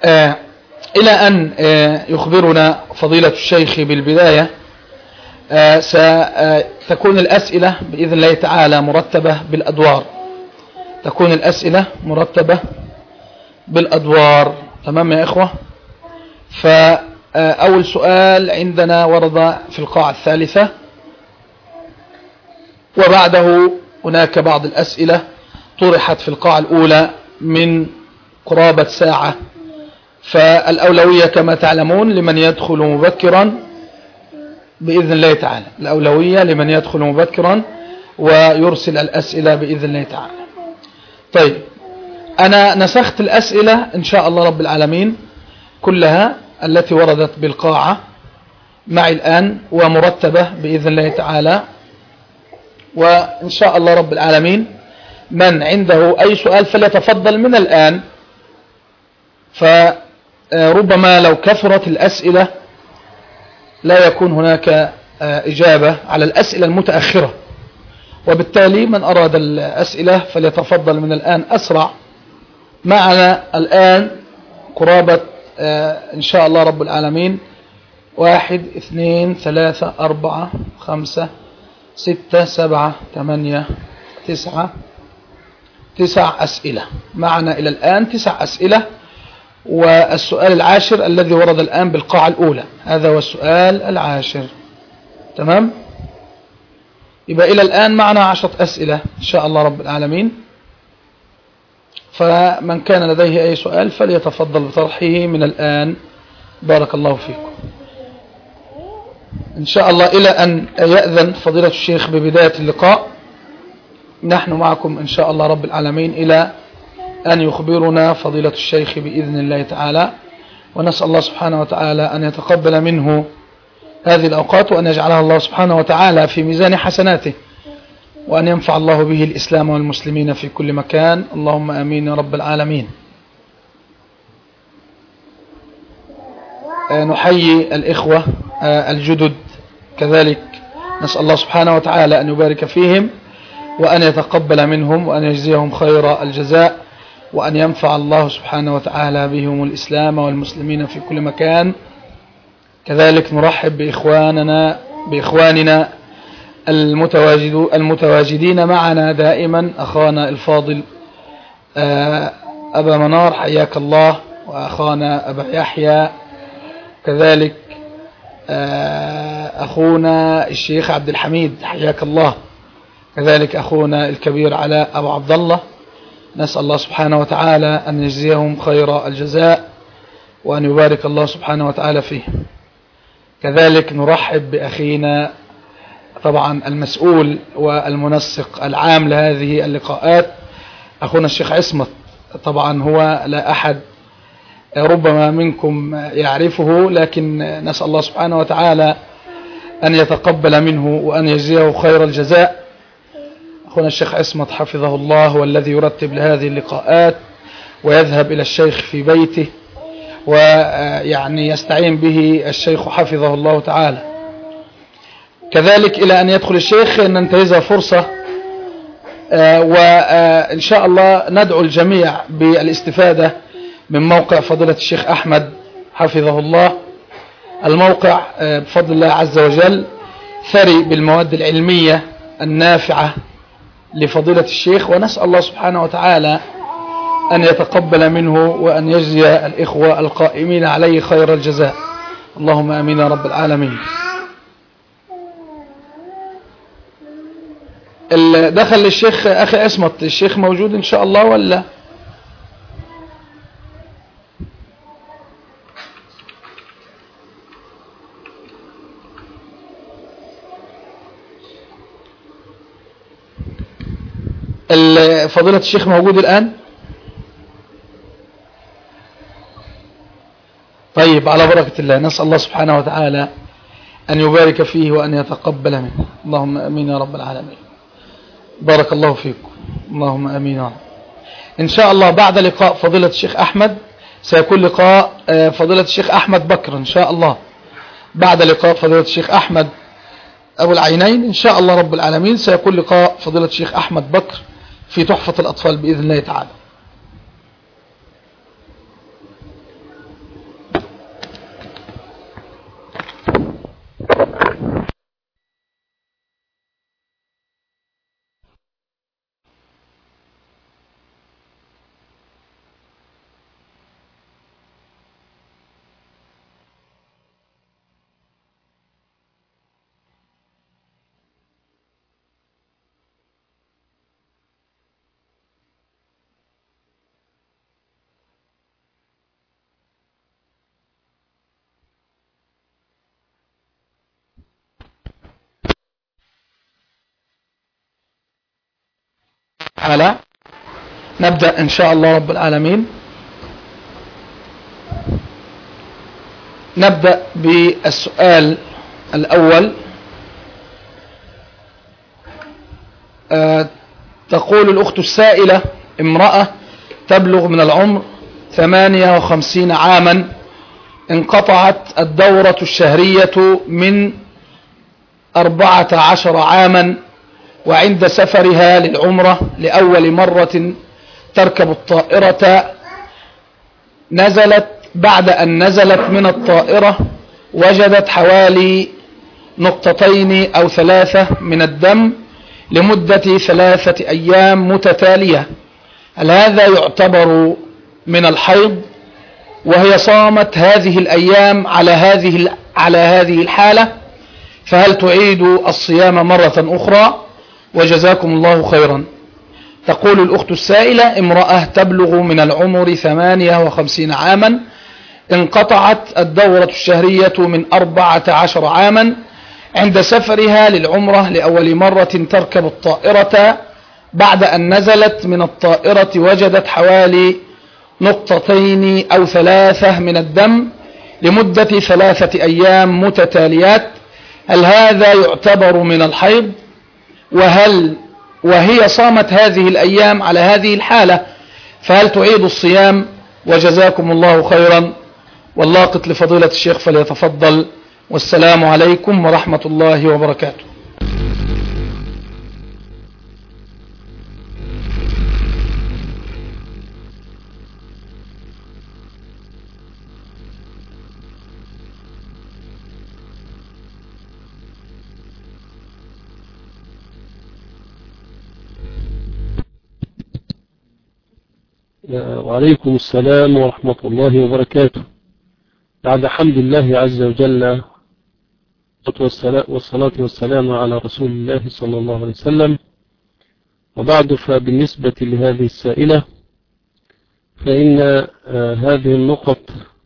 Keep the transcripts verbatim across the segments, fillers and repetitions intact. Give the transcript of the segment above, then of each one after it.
آه إلى أن آه يخبرنا فضيلة الشيخ بالبداية، آه ستكون الأسئلة بإذن الله تعالى مرتبة بالأدوار، تكون الأسئلة مرتبة بالأدوار. تمام يا إخوة؟ فأول سؤال عندنا ورد في القاعة الثالثة، وبعده هناك بعض الأسئلة طرحت في القاعة الأولى من قرابة ساعة. فالأولوية كما تعلمون لمن يدخل مبكرا بإذن الله تعالى، الأولوية لمن يدخل مبكرا ويرسل الأسئلة بإذن الله تعالى. طيب، أنا نسخت الأسئلة إن شاء الله رب العالمين كلها التي وردت بالقاعة معي الآن ومرتبة بإذن الله تعالى، وإن شاء الله رب العالمين من عنده أي سؤال فليتفضل من الآن. فربما لو كثرت الأسئلة لا يكون هناك إجابة على الأسئلة المتأخرة، وبالتالي من أراد الأسئلة فليتفضل من الآن أسرع. معنا الآن قرابة إن شاء الله رب العالمين واحد اثنين ثلاثة أربعة خمسة ستة سبعة ثمانية تسعة تسع أسئلة. معنا إلى الآن تسع أسئلة، والسؤال العاشر الذي ورد الآن بالقاعة الأولى، هذا هو السؤال العاشر. تمام؟ يبقى إلى الآن معنا عشرة أسئلة إن شاء الله رب العالمين. فمن كان لديه أي سؤال فليتفضل بطرحه من الآن. بارك الله فيكم. إن شاء الله إلى أن يأذن فضيلة الشيخ ببداية اللقاء نحن معكم إن شاء الله رب العالمين إلى أن يخبرنا فضيلة الشيخ بإذن الله تعالى، ونسأل الله سبحانه وتعالى أن يتقبل منه هذه الأوقات وأن يجعلها الله سبحانه وتعالى في ميزان حسناته، وأن ينفع الله به الإسلام والمسلمين في كل مكان. اللهم آمين يا رب العالمين. نحيي الإخوة الجدد كذلك، نسأل الله سبحانه وتعالى أن يبارك فيهم وأن يتقبل منهم وأن يجزيهم خير الجزاء، وأن ينفع الله سبحانه وتعالى بهم الإسلام والمسلمين في كل مكان. كذلك نرحب بإخواننا بإخواننا المتواجد المتواجدين معنا دائما، أخانا الفاضل أبا منار حياك الله، وأخانا أبا يحيى، كذلك أخونا الشيخ عبد الحميد حياك الله، كذلك أخونا الكبير علاء أبو عبد الله. نسأل الله سبحانه وتعالى أن يجزيهم خير الجزاء وأن يبارك الله سبحانه وتعالى فيهم. كذلك نرحب بأخينا طبعا المسؤول والمنسق العام لهذه اللقاءات، أخونا الشيخ عصمت. طبعا هو لا أحد ربما منكم يعرفه، لكن نسأل الله سبحانه وتعالى أن يتقبل منه وأن يجزيه خير الجزاء. أخونا الشيخ عصمت حفظه الله هو الذي يرتب لهذه اللقاءات ويذهب إلى الشيخ في بيته ويعني يستعين به الشيخ حفظه الله تعالى. كذلك إلى أن يدخل الشيخ ننتهزها فرصة وإن شاء الله ندعو الجميع بالاستفادة من موقع فضيلة الشيخ أحمد حفظه الله. الموقع بفضل الله عز وجل ثري بالمواد العلمية النافعة لفضيلة الشيخ، ونسأل الله سبحانه وتعالى أن يتقبل منه وأن يجزي الإخوة القائمين عليه خير الجزاء. اللهم آمين يا رب العالمين. دخل الشيخ أخي عصمت، الشيخ موجود إن شاء الله ولا؟ فضيلة الشيخ موجود الآن؟ طيب، على بركة الله. نسأل الله سبحانه وتعالى أن يبارك فيه وأن يتقبل منه. اللهم أمين يا رب العالمين. بارك الله فيكم. اللهم أمين يا رب. إن شاء الله بعد لقاء فضيلة الشيخ أحمد سيكون لقاء فضيلة الشيخ أحمد بكر إن شاء الله. بعد لقاء فضيلة الشيخ أحمد أبو العينين إن شاء الله رب العالمين سيكون لقاء فضيلة الشيخ أحمد بكر في تحفة الأطفال بإذن الله تعالى. تعالى. نبدأ إن شاء الله رب العالمين. نبدأ بالسؤال الأول. أه تقول الأخت السائلة: امرأة تبلغ من العمر ثمانية وخمسين عاما، انقطعت الدورة الشهرية من أربعة عشر عاما، وعند سفرها للعمرة لأول مرة تركب الطائرة نزلت بعد أن نزلت من الطائرة وجدت حوالي نقطتين أو ثلاثة من الدم لمدة ثلاثة أيام متتالية، هل هذا يعتبر من الحيض؟ وهي صامت هذه الأيام على هذه على هذه الحالة، فهل تعيد الصيام مرة أخرى؟ وجزاكم الله خيرا. تقول الأخت السائلة: امرأة تبلغ من العمر ثمانية وخمسين عاما، انقطعت الدورة الشهرية من أربعة عشر عاما، عند سفرها للعمرة لأول مرة تركب الطائرة بعد أن نزلت من الطائرة وجدت حوالي نقطتين أو ثلاثة من الدم لمدة ثلاثة أيام متتاليات، هل هذا يعتبر من الحيض؟ وهل وهي صامت هذه الأيام على هذه الحالة، فهل تعيد الصيام؟ وجزاكم الله خيرا. واللاقط لفضيلة الشيخ فليتفضل، والسلام عليكم ورحمة الله وبركاته. وعليكم السلام ورحمة الله وبركاته. بعد حمد الله عز وجل والصلاة والسلام على رسول الله صلى الله عليه وسلم، وبعد، فبالنسبة لهذه السائلة فإن هذه النقط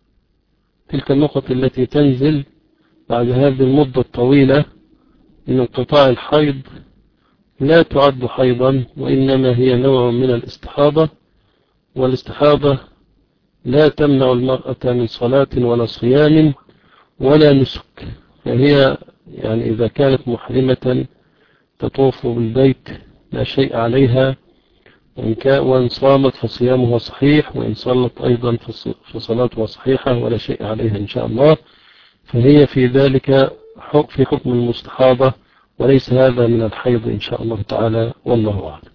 تلك النقط التي تنزل بعد هذه المدة الطويلة من انقطاع الحيض لا تعد حيضا، وإنما هي نوع من الاستحاضة، والاستحاضة لا تمنع المرأة من صلاة ولا صيام ولا نسك، فهي يعني إذا كانت محرمة تطوف بالبيت لا شيء عليها، وإن صامت فصيامها صحيح، وإن صلت أيضا فصلاتها صحيحة ولا شيء عليها إن شاء الله، فهي في ذلك في حكم المستحاضة، وليس هذا من الحيض إن شاء الله تعالى، والله أعلم.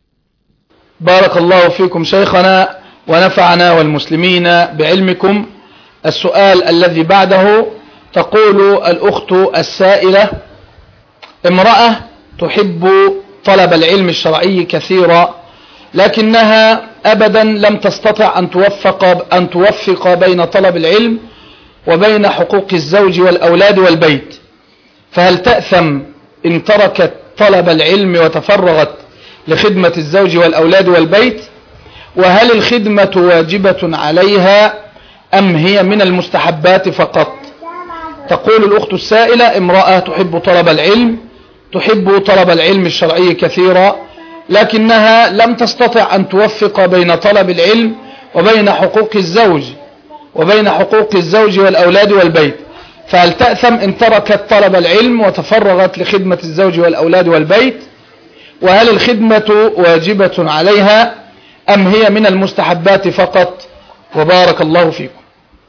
بارك الله فيكم شيخنا ونفعنا والمسلمين بعلمكم. السؤال الذي بعده تقول الأخت السائلة: امرأة تحب طلب العلم الشرعي كثيرا، لكنها أبدا لم تستطع أن توفق, أن توفق بين طلب العلم وبين حقوق الزوج والأولاد والبيت، فهل تأثم إن تركت طلب العلم وتفرغت لخدمة الزوج والأولاد والبيت؟ وهل الخدمة واجبة عليها أم هي من المستحبات فقط؟ تقول الأخت السائلة: امرأة تحب طلب العلم تحب طلب العلم الشرعي كثيرا، لكنها لم تستطع أن توفق بين طلب العلم وبين حقوق الزوج وبين حقوق الزوج والأولاد والبيت، فهل تأثم إن تركت طلب العلم وتفرغت لخدمة الزوج والأولاد والبيت؟ وهل الخدمة واجبة عليها أم هي من المستحبات فقط؟ وبارك الله فيكم.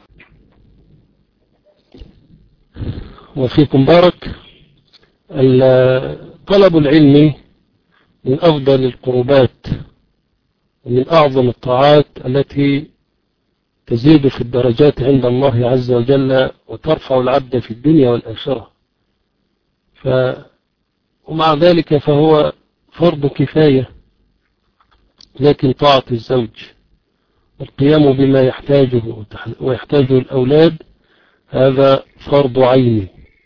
وفيكم بارك. طلب العلم من أفضل القربات ومن أعظم الطاعات التي تزيد في الدرجات عند الله عز وجل وترفع العبد في الدنيا والآخرة، ف ومع ذلك فهو فرض كفاية، لكن طاعة الزوج والقيام بما يحتاجه ويحتاجه الأولاد هذا فرض عين،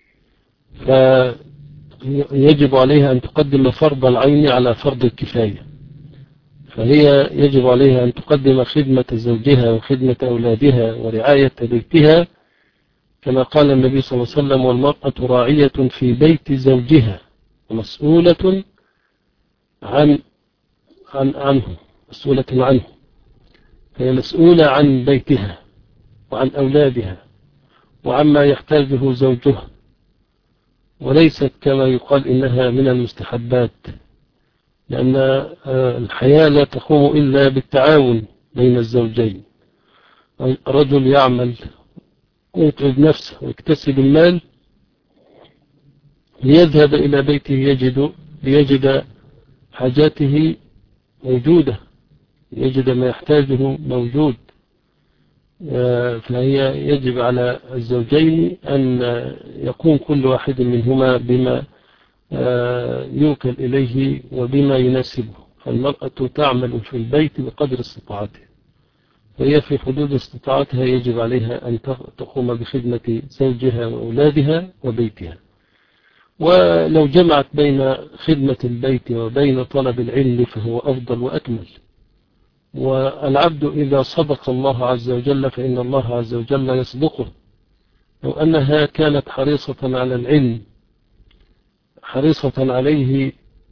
فيجب عليها أن تقدم فرض العين على فرض الكفاية، فهي يجب عليها أن تقدم خدمة زوجها وخدمة أولادها ورعاية بيتها، كما قال النبي صلى الله عليه وسلم: والمرأة راعية في بيت زوجها ومسؤولة عن عن عنه مسؤولة عنه، فهي مسؤولة عن بيتها وعن أولادها وعما يحتاجه زوجها، وليست كما يقال إنها من المستحبات، لأن الحياة لا تقوم إلا بالتعاون بين الزوجين. الرجل يعمل ويتعب نفسه ويكتسب المال ليذهب إلى بيته يجد ليجد حاجاته موجودة، يجد ما يحتاجه موجود. فهي يجب على الزوجين أن يقوم كل واحد منهما بما يوكل إليه وبما يناسبه. فالمرأة تعمل في البيت بقدر استطاعتها، وهي في حدود استطاعتها يجب عليها أن تقوم بخدمة زوجها وأولادها وبيتها. ولو جمعت بين خدمة البيت وبين طلب العلم فهو أفضل وأكمل. والعبد إذا صدق الله عز وجل فإن الله عز وجل يصدقه. لو أنها كانت حريصة على العلم حريصة عليه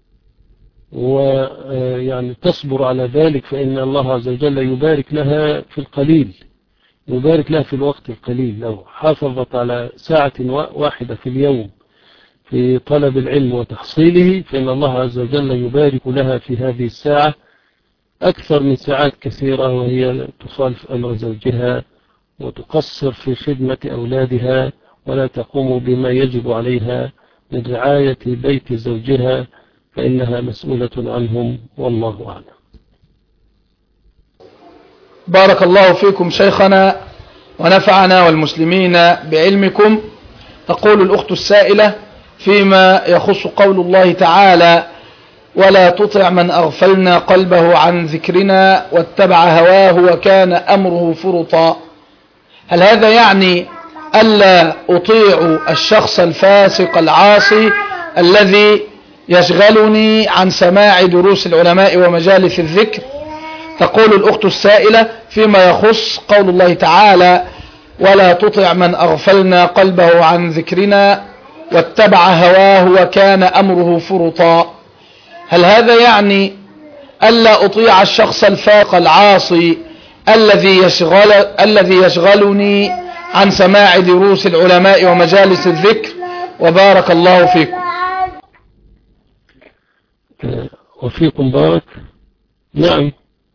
ويعني تصبر على ذلك فإن الله عز وجل يبارك لها في القليل، يبارك لها في الوقت القليل. لو حافظت على ساعة واحدة في اليوم في طلب العلم وتحصيله فإن الله عز وجل يبارك لها في هذه الساعة أكثر من ساعات كثيرة وهي تخالف أمر زوجها وتقصر في خدمة أولادها ولا تقوم بما يجب عليها من رعاية بيت زوجها، فإنها مسؤولة عنهم والله أعلم. بارك الله فيكم شيخنا ونفعنا والمسلمين بعلمكم. تقول الأخت السائلة فيما يخص قول الله تعالى: ولا تطع من أغفلنا قلبه عن ذكرنا واتبع هواه وكان أمره فرطا، هل هذا يعني ألا أطيع الشخص الفاسق العاصي الذي يشغلني عن سماع دروس العلماء ومجالس الذكر؟ تقول الأخت السائلة فيما يخص قول الله تعالى: ولا تطع من أغفلنا قلبه عن ذكرنا واتبع هواه وكان أمره فرطا، هل هذا يعني ألا أطيع الشخص الفاسق العاصي الذي يشغل الذي يشغلني عن سماع دروس العلماء ومجالس الذكر؟ وبارك الله فيكم. وفيكم بارك. نعم،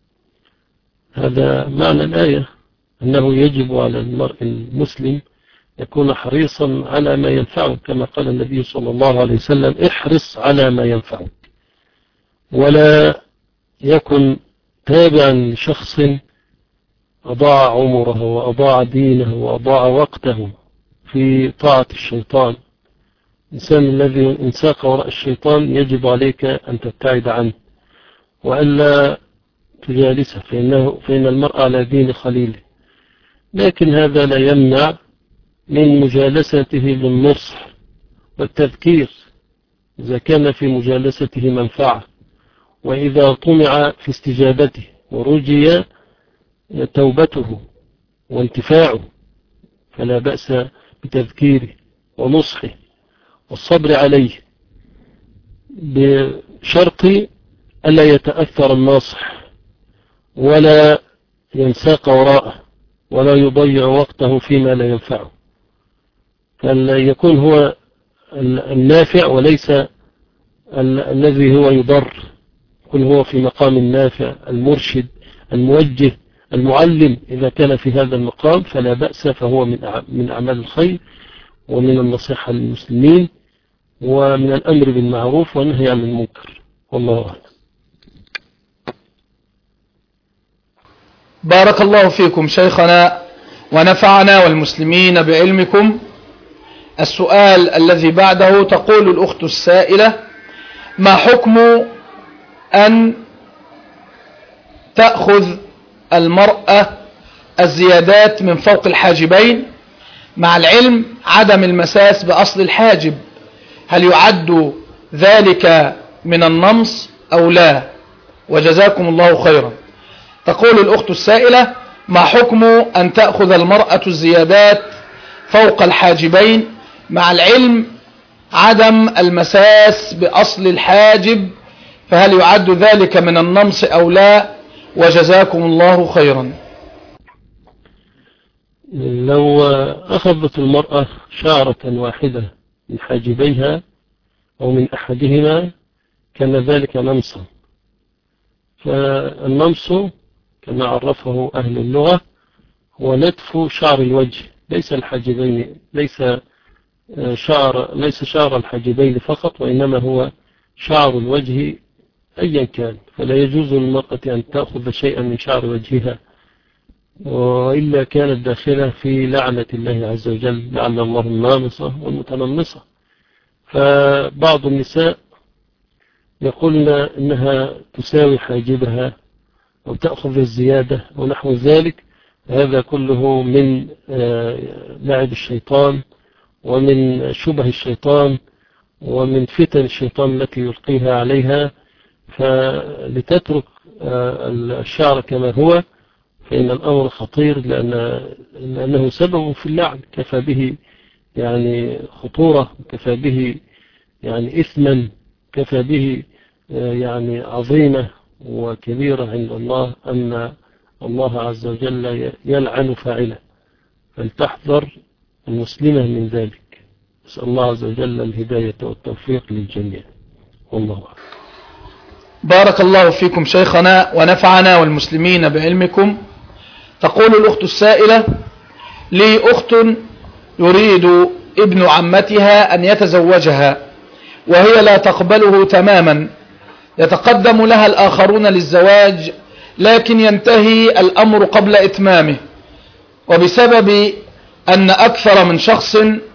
هذا معنى الآية، أنه يجب على المرء المسلم يكون حريصا على ما ينفعه، كما قال النبي صلى الله عليه وسلم: احرص على ما ينفعك، ولا يكن تابعا لشخص أضاع عمره وأضاع دينه وأضاع وقته في طاعة الشيطان. الإنسان الذي انساق وراء الشيطان يجب عليك أن تبتعد عنه وألا تجالسه، فإنه فإن المرء على دين خليله. لكن هذا لا يمنع من مجالسته للنصح والتذكير إذا كان في مجالسته منفعة، وإذا طمع في استجابته ورجي توبته وانتفاعه فلا بأس بتذكيره ونصحه والصبر عليه، بشرط ألا يتأثر الناصح ولا ينساق وراءه ولا يضيع وقته فيما لا ينفعه، فليكون هو النافع وليس الذي هو يضر، يكون هو في مقام النافع المرشد الموجه المعلم. إذا كان في هذا المقام فلا بأس، فهو من أعمال الخير ومن النصيحة للمسلمين ومن الأمر بالمعروف والنهي عن المنكر، والله أعلم. بارك الله فيكم شيخنا ونفعنا والمسلمين بعلمكم. السؤال الذي بعده تقول الأخت السائلة: ما حكم أن تأخذ المرأة الزيادات من فوق الحاجبين مع العلم عدم المساس بأصل الحاجب؟ هل يعد ذلك من النمص أو لا؟ وجزاكم الله خيرا. تقول الأخت السائلة: ما حكم أن تأخذ المرأة الزيادات فوق الحاجبين مع العلم عدم المساس بأصل الحاجب فهل يعد ذلك من النمص أو لا؟ وجزاكم الله خيرا. لو أخذت المرأة شعرة واحدة من حاجبيها أو من أحدهما كان ذلك نمصا. فالنمص كما عرفه أهل اللغة هو نتف شعر الوجه، ليس الحاجبين، ليس شعر ليس شعر الحاجبين فقط، وإنما هو شعر الوجه أيا كان. فلا يجوز للمرأة أن تأخذ شيئا من شعر وجهها، وإلا كانت داخلة في لعنة الله عز وجل، لعن الله النامصة والمتنمصة. فبعض النساء يقولن إنها تساوي حاجبها أو تأخذ الزيادة ونحو ذلك. هذا كله من لعب الشيطان ومن شبه الشيطان ومن فتن الشيطان التي يلقيها عليها. فلتترك الشعر كما هو، فإن الأمر خطير، لأن لأنه سبب في اللعن، كفى به يعني خطورة، كفى به يعني إثما، كفى به يعني عظيمة وكبيرة عند الله أن الله عز وجل يلعن فاعله. فلتحذر المسلمة من ذلك. نسأل الله عز وجل الهداية والتوفيق للجميع، والله أعلم. بارك الله فيكم شيخنا ونفعنا والمسلمين بعلمكم. تقول الأخت السائلة: لي أخت يريد ابن عمتها أن يتزوجها وهي لا تقبله تماما، يتقدم لها الآخرون للزواج لكن ينتهي الأمر قبل إتمامه، وبسبب أن أكثر من شخص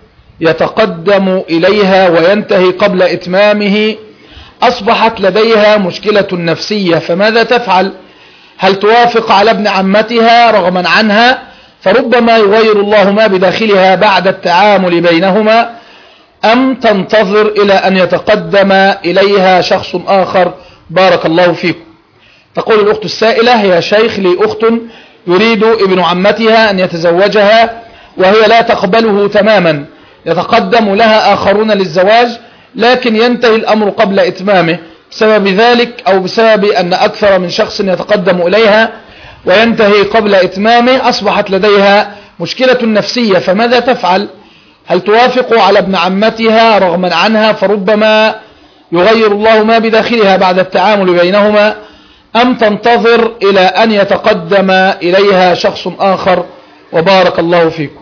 يتقدم إليها وينتهي قبل إتمامه أصبحت لديها مشكلة نفسية، فماذا تفعل؟ هل توافق على ابن عمتها رغما عنها فربما يغير الله ما بداخلها بعد التعامل بينهما، أم تنتظر إلى أن يتقدم إليها شخص آخر؟ بارك الله فيكم. تقول الأخت السائلة: يا شيخ، لي أخت يريد ابن عمتها أن يتزوجها وهي لا تقبله تماما، يتقدم لها آخرون للزواج لكن ينتهي الأمر قبل إتمامه، بسبب ذلك أو بسبب أن أكثر من شخص يتقدم إليها وينتهي قبل إتمامه أصبحت لديها مشكلة نفسية، فماذا تفعل؟ هل توافق على ابن عمتها رغما عنها فربما يغير الله ما بداخلها بعد التعامل بينهما، أم تنتظر إلى أن يتقدم إليها شخص آخر؟ وبارك الله فيكم.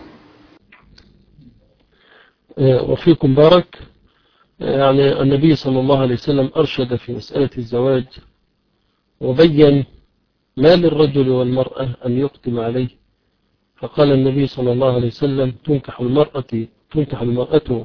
وفيكم بارك. يعني النبي صلى الله عليه وسلم أرشد في مسألة الزواج وبين ما للرجل والمرأة أن يقدم عليه. فقال النبي صلى الله عليه وسلم: تنكح المرأة تنكح المرأة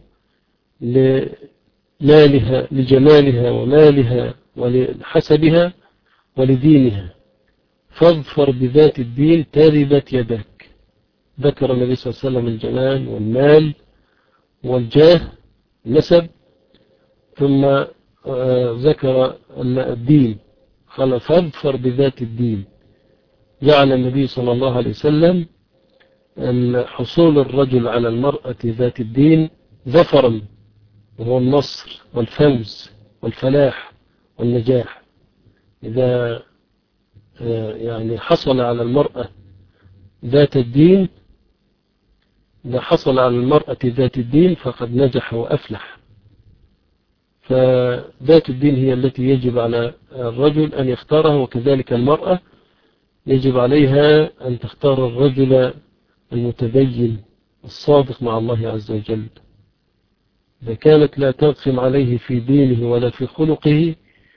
لمالها لجمالها ومالها ولحسبها ولدينها، فاظفر بذات الدين تربت يداك. ذكر النبي صلى الله عليه وسلم الجمال والمال والجاه النسب، ثم ذكر الدين، قال فاظفر بذات الدين. جعل النبي صلى الله عليه وسلم حصول الرجل على المرأة ذات الدين ظفرا، وهو النصر والفوز والفلاح والنجاح. إذا يعني حصل على المرأة ذات الدين إذا حصل على المرأة ذات الدين فقد نجح وأفلح. فذات الدين هي التي يجب على الرجل أن يختارها، وكذلك المرأة يجب عليها أن تختار الرجل المتدين الصادق مع الله عز وجل. إذا كانت لا ترخم عليه في دينه ولا في خلقه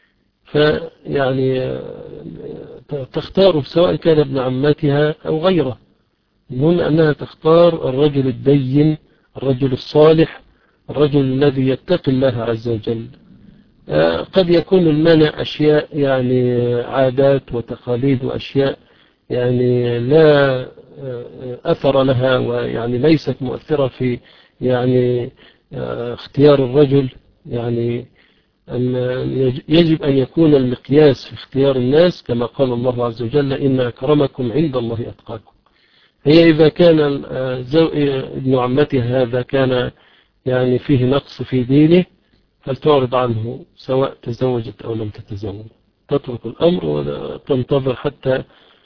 فيعني تختاره، سواء كان ابن عمتها أو غيره. المهم أنها تختار الرجل الدين، الرجل الصالح، الرجل الذي يتقي الله عز وجل. قد يكون المانع أشياء يعني عادات وتقاليد وأشياء يعني لا أثر لها ويعني ليست مؤثرة في يعني اختيار الرجل. يعني يجب أن يكون المقياس في اختيار الناس كما قال الله عز وجل: إن أكرمكم عند الله أتقاكم. هي إذا كان ابن عمتها هذا كان يعني فيه نقص في دينه هل تعرض عنه سواء تزوجت أو لم تتزوج، تترك الأمر وتنتظر حتى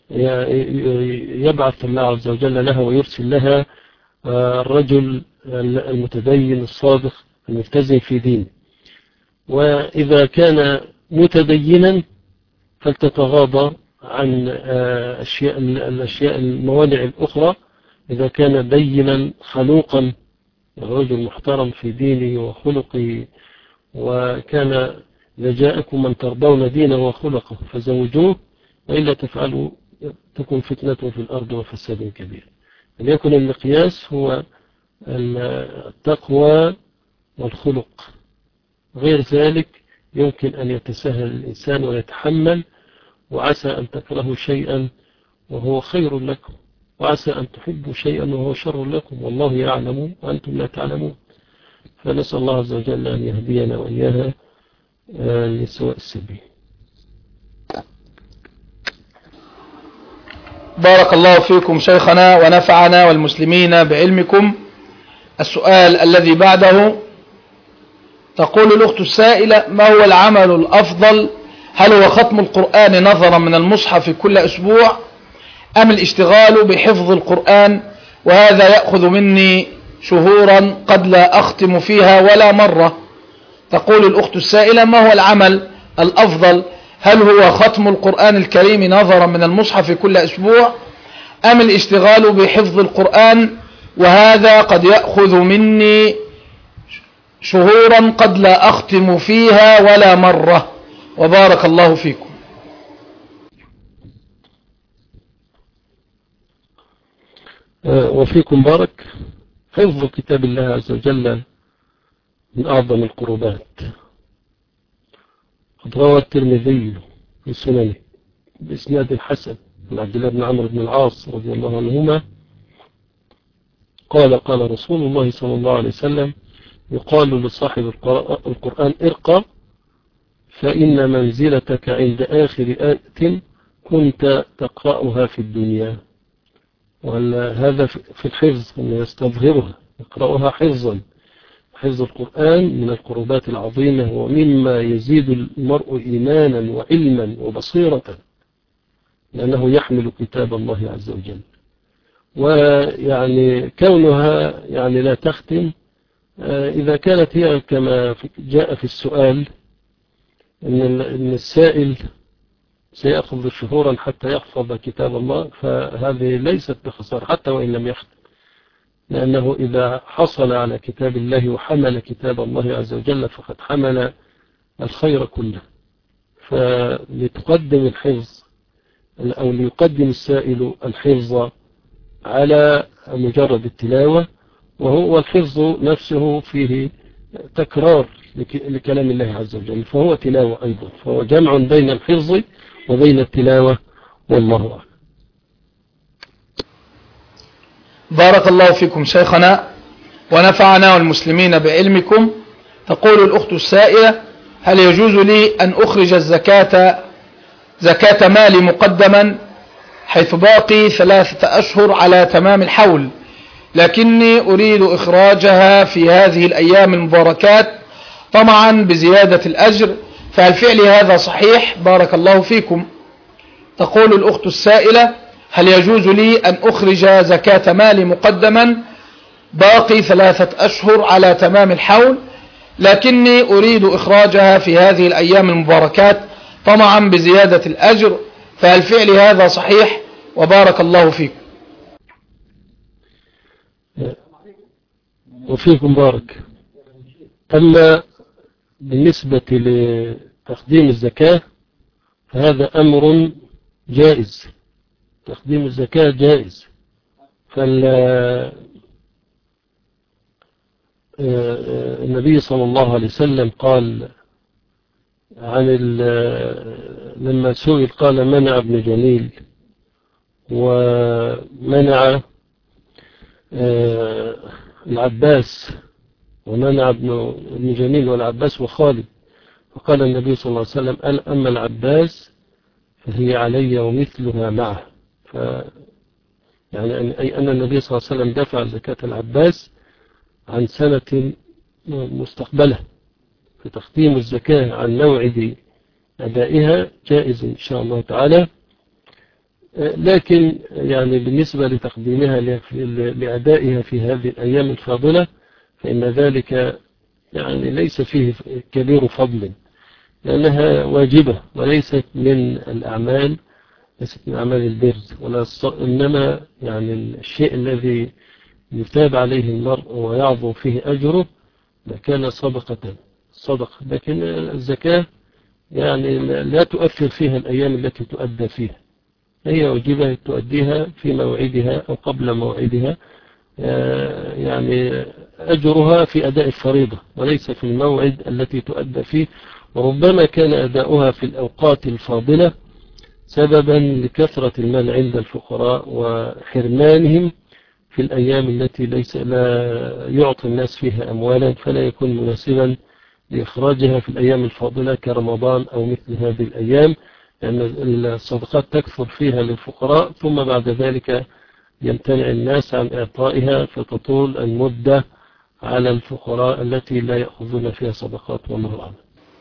يبعث الله عز وجل لها ويرسل لها الرجل المتدين الصادق الملتزم في دينه. وإذا كان متدينا فلتتغاضى عن أشياء الأشياء الموانع الأخرى. إذا كان دينا خلوقا رجل محترم في دينه وخلقه، وكان إذا جاءكم من ترضون دينه وخلقه فزوجوه، وإلا تفعلوا تكون فتنة في الأرض وفساد كبير. ليكن المقياس هو التقوى والخلق، غير ذلك يمكن أن يتساهل الإنسان ويتحمل، وعسى أن تكرهوا شيئا وهو خير لكم، وعسى أن تحبوا شيئا وهو شر لكم، والله يعلم وأنتم لا تعلمون. فنسأل الله عز وجل أن يهدينا وإياها لسواء السبيل. بارك الله فيكم شيخنا ونفعنا والمسلمين بعلمكم. السؤال الذي بعده، تقول الأخت السائلة: ما هو العمل الأفضل؟ هل هو ختم القرآن نظرا من المصحف كل أسبوع، أم الاشتغال بحفظ القرآن؟ وهذا يأخذ مني شهورا قد لا أختم فيها ولا مرة. تقول الأخت السائلة: ما هو العمل الأفضل؟ هل هو ختم القرآن الكريم نظرا من المصحف كل أسبوع، أم الاشتغال بحفظ القرآن؟ وهذا قد يأخذ مني شهورا قد لا أختم فيها ولا مرة، وبارك الله فيكم. وفيكم بارك. حفظ كتاب الله عز وجل من أعظم القربات. قد روى الترمذي في سننه بإسناد حسن عن عبد الله بن عمرو بن العاص رضي الله عنهما قال: قال رسول الله صلى الله عليه وسلم: يقال لصاحب القرآن ارقى فإن منزلتك عند آخر آية كنت تقرأها في الدنيا. وهذا في الحفظ أن يستظهرها يقرأها حفظا. حفظ القرآن من القربات العظيمة ومما يزيد المرء إيمانا وعلما وبصيرة، لأنه يحمل كتاب الله عز وجل. ويعني كونها يعني لا تختم، إذا كانت هي كما جاء في السؤال أن السائل سيأخذ شهورا حتى يحفظ كتاب الله، فهذه ليست بخسارة حتى وإن لم يختم، لأنه إذا حصل على كتاب الله وحمل كتاب الله عز وجل فقد حمل الخير كله. فلتقدم الحفظ أو ليقدم السائل الحفظ على مجرد التلاوة، وهو الحفظ نفسه فيه تكرار لكلام الله عز وجل، فهو تلاوة أيضا، فهو جمع بين الحفظ وبين التلاوة، والله أعلم. بارك الله فيكم شيخنا ونفعنا والمسلمين بعلمكم. تقول الأخت السائلة: هل يجوز لي أن أخرج الزكاة زكاة مالي مقدما حيث باقي ثلاثة أشهر على تمام الحول، لكني أريد إخراجها في هذه الأيام المباركات طمعا بزيادة الأجر، فهل فعلي هذا صحيح؟ بارك الله فيكم. تقول الأخت السائلة: هل يجوز لي أن أخرج زكاة مالي مقدما باقي ثلاثة أشهر على تمام الحول، لكني أريد إخراجها في هذه الأيام المباركات طمعا بزيادة الأجر، فهل فعلي هذا صحيح؟ وبارك الله فيكم. وفيكم بارك. أما بالنسبة لتقديم الزكاة فهذا أمر جائز، تقديم الزكاة جائز. فالنبي صلى الله عليه وسلم قال عن لما سئل قال: منع ابن جميل ومنع العباس، ومنع ابن جميل والعباس وخالد. فقال النبي صلى الله عليه وسلم: أما العباس فهي علي ومثلها معه. ف يعني أي أن النبي صلى الله عليه وسلم دفع زكاة العباس عن سنة مستقبلة، في تقديم الزكاة عن موعد أدائها جائز إن شاء الله تعالى، لكن يعني بالنسبة لتقديمها لأدائها في هذه الأيام الفاضلة فإن ذلك يعني ليس فيه كبير فضل، لأنها واجبة وليست من الأعمال ليست من أعمال البر، ولا إنما يعني الشيء الذي يتاب عليه المرء ويعظم فيه أجره كان صدقة صدقة، لكن الزكاة يعني لا تؤثر فيها الأيام التي تؤدى فيها، هي واجبة تؤديها في موعدها أو قبل موعدها، يعني أجرها في أداء الفريضة وليس في الموعد التي تؤدى فيه. وربما كان أداؤها في الأوقات الفاضلة سببا لكثرة المال عند الفقراء وحرمانهم في الأيام التي ليس لا يعطي الناس فيها أموالا، فلا يكون مناسبا لإخراجها في الأيام الفاضلة كرمضان أو مثل هذه الأيام، لأن الصدقات تكثر فيها للفقراء ثم بعد ذلك يمتنع الناس عن إعطائها فتطول المدة على الفقراء التي لا يأخذون فيها صدقات. والله أعلم.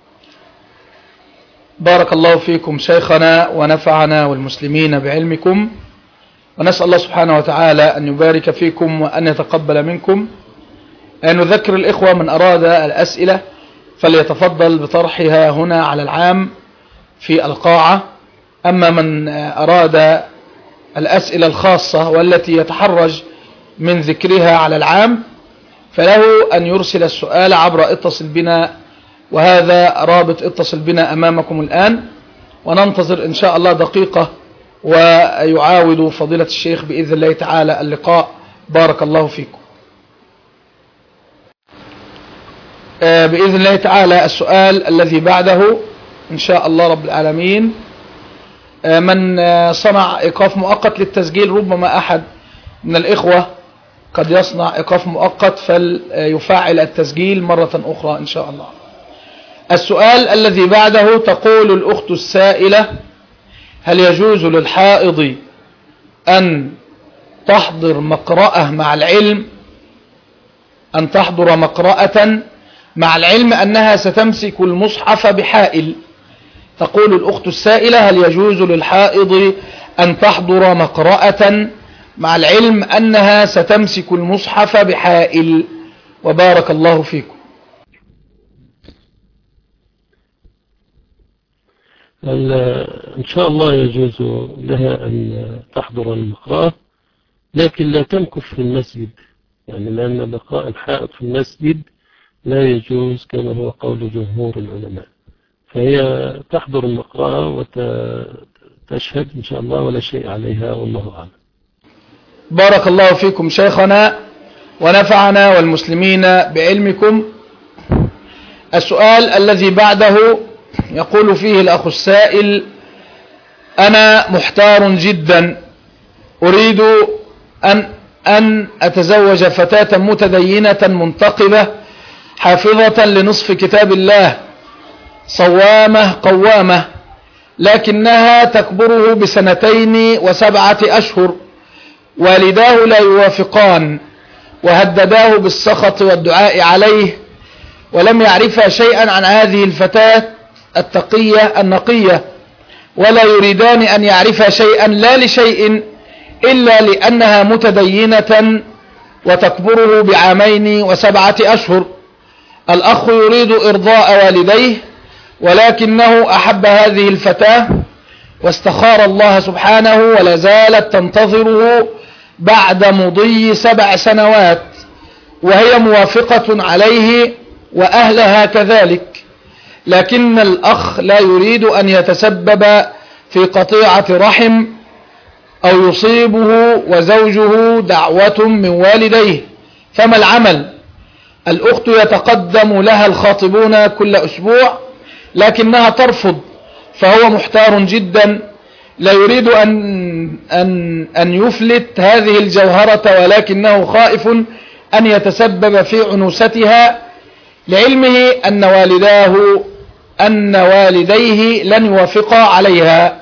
بارك الله فيكم شيخنا ونفعنا والمسلمين بعلمكم، ونسأل الله سبحانه وتعالى أن يبارك فيكم وأن يتقبل منكم. أن نذكر الإخوة من أراد الأسئلة فليتفضل بطرحها هنا على العام في القاعة، أما من أراد الأسئلة الخاصة والتي يتحرج من ذكرها على العام فله أن يرسل السؤال عبر اتصل بنا، وهذا رابط اتصل بنا أمامكم الآن، وننتظر إن شاء الله دقيقة ويعاود فضيلة الشيخ بإذن الله تعالى اللقاء. بارك الله فيكم. بإذن الله تعالى السؤال الذي بعده إن شاء الله رب العالمين، من صنع إيقاف مؤقت للتسجيل، ربما أحد من الإخوة قد يصنع إيقاف مؤقت فليفعل التسجيل مرة أخرى إن شاء الله. السؤال الذي بعده تقول الأخت السائلة: هل يجوز للحائض أن تحضر مقرأة مع العلم أن تحضر مقرأة مع العلم أنها ستمسك المصحف بحائل؟ تقول الأخت السائلة: هل يجوز للحائض أن تحضر مقرأة مع العلم أنها ستمسك المصحف بحائل؟ وبارك الله فيكم. إن شاء الله يجوز لها أن تحضر المقرأة، لكن لا تمكث في المسجد، يعني لأن بقاء الحائض في المسجد لا يجوز كما هو قول جمهور العلماء، فهي تحضر المقرأة وتشهد إن شاء الله ولا شيء عليها، والله أعلم. بارك الله فيكم شيخنا ونفعنا والمسلمين بعلمكم. السؤال الذي بعده يقول فيه الأخ السائل: أنا محتار جدا، أريد أن أن أتزوج فتاة متدينة منتقبة حافظة لنصف كتاب الله صوامة قوامة، لكنها تكبره بسنتين وسبعة أشهر، والداه لا يوافقان وهدداه بالسخط والدعاء عليه، ولم يعرفا شيئا عن هذه الفتاة التقية النقية، ولا يريدان أن يعرفا شيئا لا لشيء إلا لأنها متدينة وتكبره بعامين وسبعة أشهر. الأخ يريد إرضاء والديه، ولكنه أحب هذه الفتاة واستخار الله سبحانه ولا زالت تنتظره بعد مضي سبع سنوات، وهي موافقة عليه وأهلها كذلك، لكن الأخ لا يريد أن يتسبب في قطيعة رحم أو يصيبه وزوجه دعوة من والديه، فما العمل؟ الأخت يتقدم لها الخاطبون كل أسبوع لكنها ترفض، فهو محتار جدا، لا يريد أن, أن, أن يفلت هذه الجوهرة، ولكنه خائف أن يتسبب في عنوستها، لعلمه أن والداه أن والديه لن يوافقا عليها.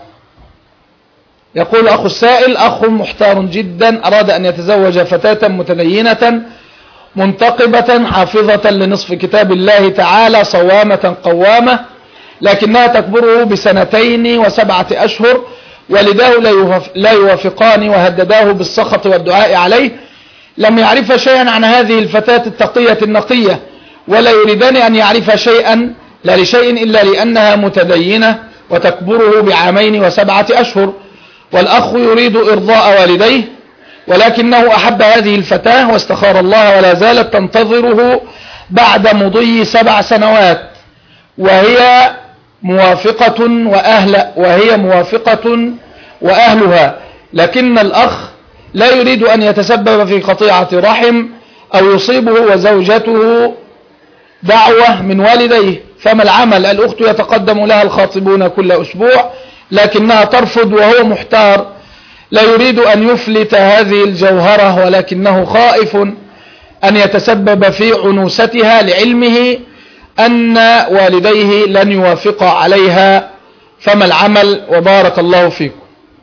يقول أخو السائل: أخ محتار جدا أراد أن يتزوج فتاة متدينة منتقبة حافظة لنصف كتاب الله تعالى صوامة قوامة، لكنها تكبره بسنتين وسبعة أشهر، والداه لا يوافقان وهدداه بالسخط والدعاء عليه. لم يعرف شيئا عن هذه الفتاة التقية النقية، ولا يريدان أن يعرف شيئا لا لشيء إلا لأنها متدينة وتكبره بعامين وسبعة أشهر. والأخ يريد إرضاء والديه، ولكنه أحب هذه الفتاة واستخار الله، ولا زالت تنتظره بعد مضي سبع سنوات وهي موافقة وأهل وهي موافقة وأهلها، لكن الأخ لا يريد أن يتسبب في قطيعة رحم أو يصيبه وزوجته دعوة من والديه. فما العمل؟ الأخت يتقدم لها الخاطبون كل أسبوع، لكنها ترفض وهو محتار، لا يريد أن يفلت هذه الجوهرة، ولكنه خائف أن يتسبب في عنوستها لعلمه أن والديه لن يوافق عليها. فما العمل؟ وبارك الله فيكم.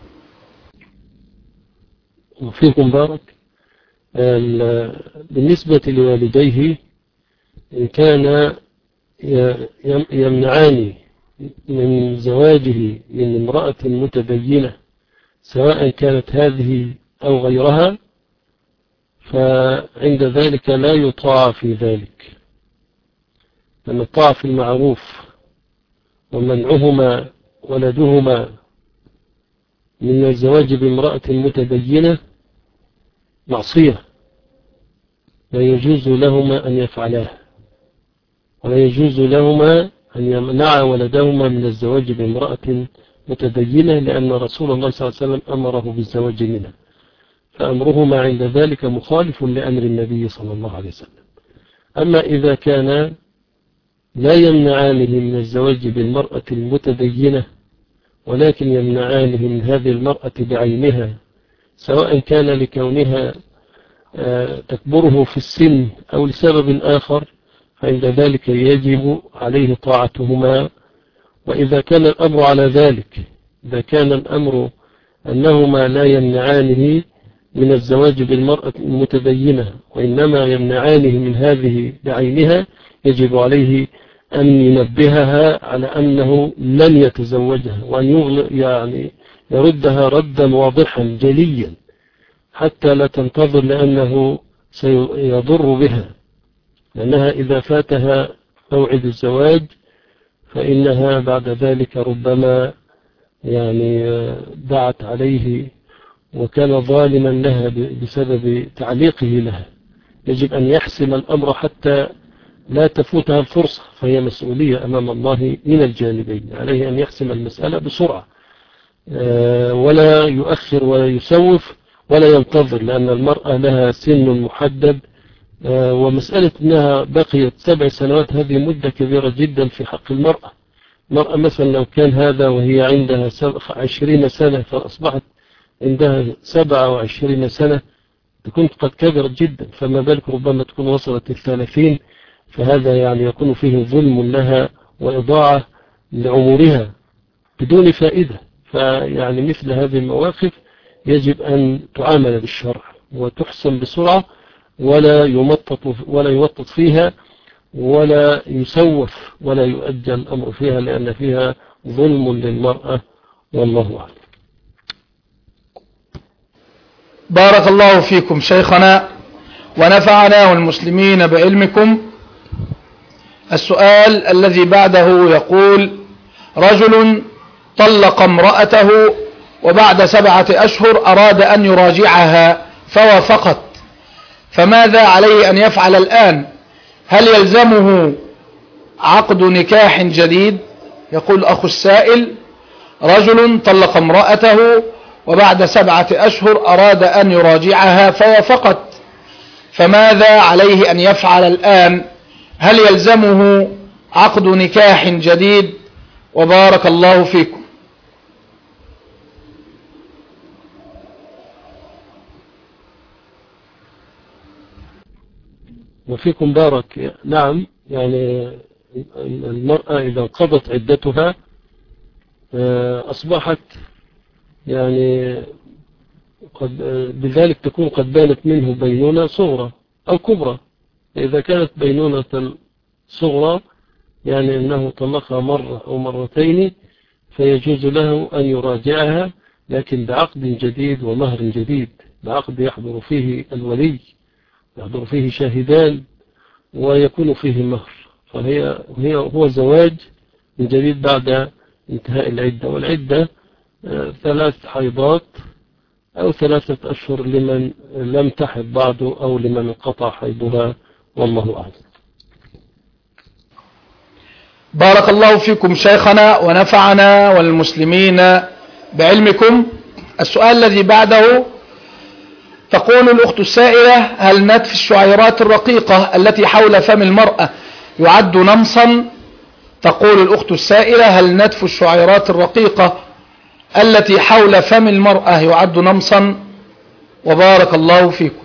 وفيكم بارك. بالنسبة لوالديه، إن كان يمنعان من زواجه من امرأة متدينة سواء كانت هذه أو غيرها، فعند ذلك لا يطاع في ذلك، لأن الطاعة في المعروف ومنعهما ولدهما من الزواج بامرأة متدينة معصية لا يجوز لهما أن يفعلاه، ولا يجوز لهما أن يمنع ولدهما من الزواج بامرأة متدينة، لأن رسول الله صلى الله عليه وسلم أمره بالزواج منها، فأمرهما عند ذلك مخالف لأمر النبي صلى الله عليه وسلم. أما إذا كان لا يمنعانه من الزواج بالمرأة المتدينة، ولكن يمنعانه من هذه المرأة بعينها، سواء كان لكونها تكبره في السن أو لسبب آخر، فعند ذلك يجب عليه طاعتهما. وإذا كان الأمر على ذلك، إذا كان الأمر أنهما لا يمنعانه من الزواج بالمرأة المتدينة وإنما يمنعانه من هذه بعينها، يجب عليه أن ينبهها على أنه لن يتزوجها، وأن يعني يردها ردا واضحا جليا حتى لا تنتظر، لأنه سيضر بها، لأنها إذا فاتها موعد الزواج فإنها بعد ذلك ربما يعني دعت عليه وكان ظالما لها بسبب تعليقه لها. يجب أن يحسم الأمر حتى لا تفوتها الفرصة، فهي مسؤولية أمام الله من الجانبين، عليه أن يحسم المسألة بسرعة ولا يؤخر ولا يسوف ولا ينتظر، لأن المرأة لها سن محدد، ومسألة أنها بقيت سبع سنوات هذه مدة كبيرة جدا في حق المرأة. المرأة مثلا لو كان هذا وهي عندها عشرين سنة فأصبحت عندها سبعة وعشرين سنة تكون قد كبرت جدا، فما بالك ربما تكون وصلت الثلاثين، فهذا يعني يكون فيه ظلم لها وإضاعة لعمرها بدون فائدة. فيعني مثل هذه المواقف يجب أن تعامل بالشرع وتحسن بسرعة، ولا يمطط ولا يمطط فيها ولا يسوف ولا يؤجل الأمر فيها، لأن فيها ظلم للمرأة، والله أعلم. بارك الله فيكم شيخنا ونفعنا والمسلمين بعلمكم. السؤال الذي بعده يقول: رجل طلق امرأته وبعد سبعة أشهر أراد أن يراجعها فوافقت، فماذا عليه أن يفعل الآن؟ هل يلزمه عقد نكاح جديد؟ يقول أخو السائل: رجل طلق امرأته وبعد سبعة أشهر أراد أن يراجعها فوافقت، فماذا عليه أن يفعل الآن؟ هل يلزمه عقد نكاح جديد؟ وبارك الله فيكم. وفيكم بارك. نعم، يعني المرأة إذا انقضت عدتها أصبحت يعني قد بذلك تكون قد بانت منه بينونة صغرى أو كبرى، إذا كانت بينونة صغرى يعني أنه طلقها مرة أو مرتين فيجوز له أن يراجعها، لكن بعقد جديد ومهر جديد، بعقد يحضر فيه الولي، يحضر فيه شاهدان، ويكون فيه مهر، فهي هي هو زواج من جديد بعد انتهاء العدة. والعدة ثلاث حيضات أو ثلاثة أشهر لمن لم تحض بعده أو لمن انقطع حيضها، والله أعلم. بارك الله فيكم شيخنا ونفعنا والمسلمين بعلمكم. السؤال الذي بعده تقول الأخت السائلة: هل نتف الشعيرات الرقيقة التي حول فم المرأة يعد نمصا؟ تقول الأخت السائلة: هل نتف الشعيرات الرقيقة التي حول فم المرأة يعد نمصا؟ وبارك الله فيكم.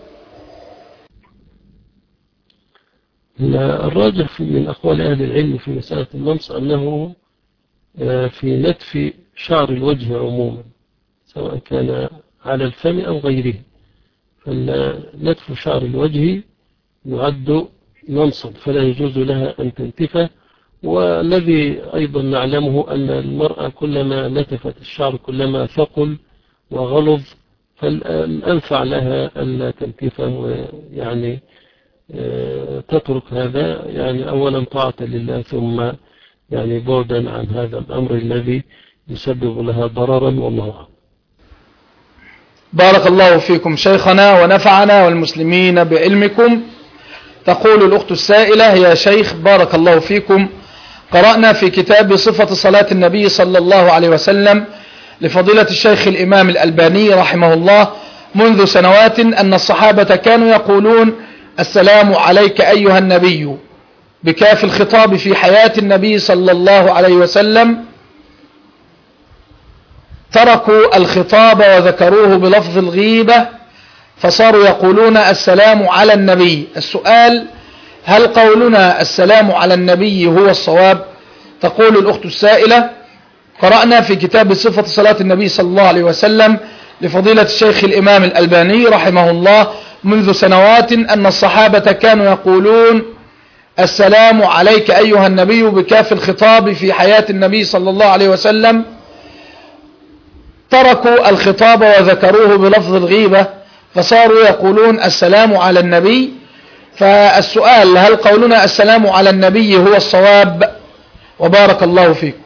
الراجح من أقوال أهل العلم في مسألة النمص أنه في نتف شعر الوجه عموما، سواء كان على الفم أو غيره، فنتف شعر الوجه يعد نمصا فلا يجوز لها أن تنتفه. والذي أيضا نعلمه أن المرأة كلما نتفت الشعر كلما ثقل وغلظ، فالأنفع لها ألا تنتفه، ويعني تترك هذا، يعني أولا طاعة لله، ثم يعني بعدا عن هذا الأمر الذي يسبب لها ضررا، والله أعلم. بارك الله فيكم شيخنا ونفعنا والمسلمين بعلمكم. تقول الأخت السائلة: يا شيخ بارك الله فيكم، قرأنا في كتاب صفة صلاة النبي صلى الله عليه وسلم لفضيلة الشيخ الإمام الألباني رحمه الله منذ سنوات أن الصحابة كانوا يقولون: السلام عليك أيها النبي، بكاف الخطاب في حياة النبي صلى الله عليه وسلم. تركوا الخطاب وذكروه بلفظ الغيبة فصاروا يقولون السلام على النبي. السؤال: هل قولنا السلام على النبي هو الصواب؟ تقول الأخت السائلة: قرأنا في كتاب صفة صلاة النبي صلى الله عليه وسلم لفضيلة الشيخ الإمام الألباني رحمه الله منذ سنوات أن الصحابة كانوا يقولون السلام عليك أيها النبي بكاف الخطاب في حياة النبي صلى الله عليه وسلم. تركوا الخطاب وذكروه بلفظ الغيبة فصاروا يقولون السلام على النبي. فالسؤال: هل قولنا السلام على النبي هو الصواب؟ وبارك الله فيكم.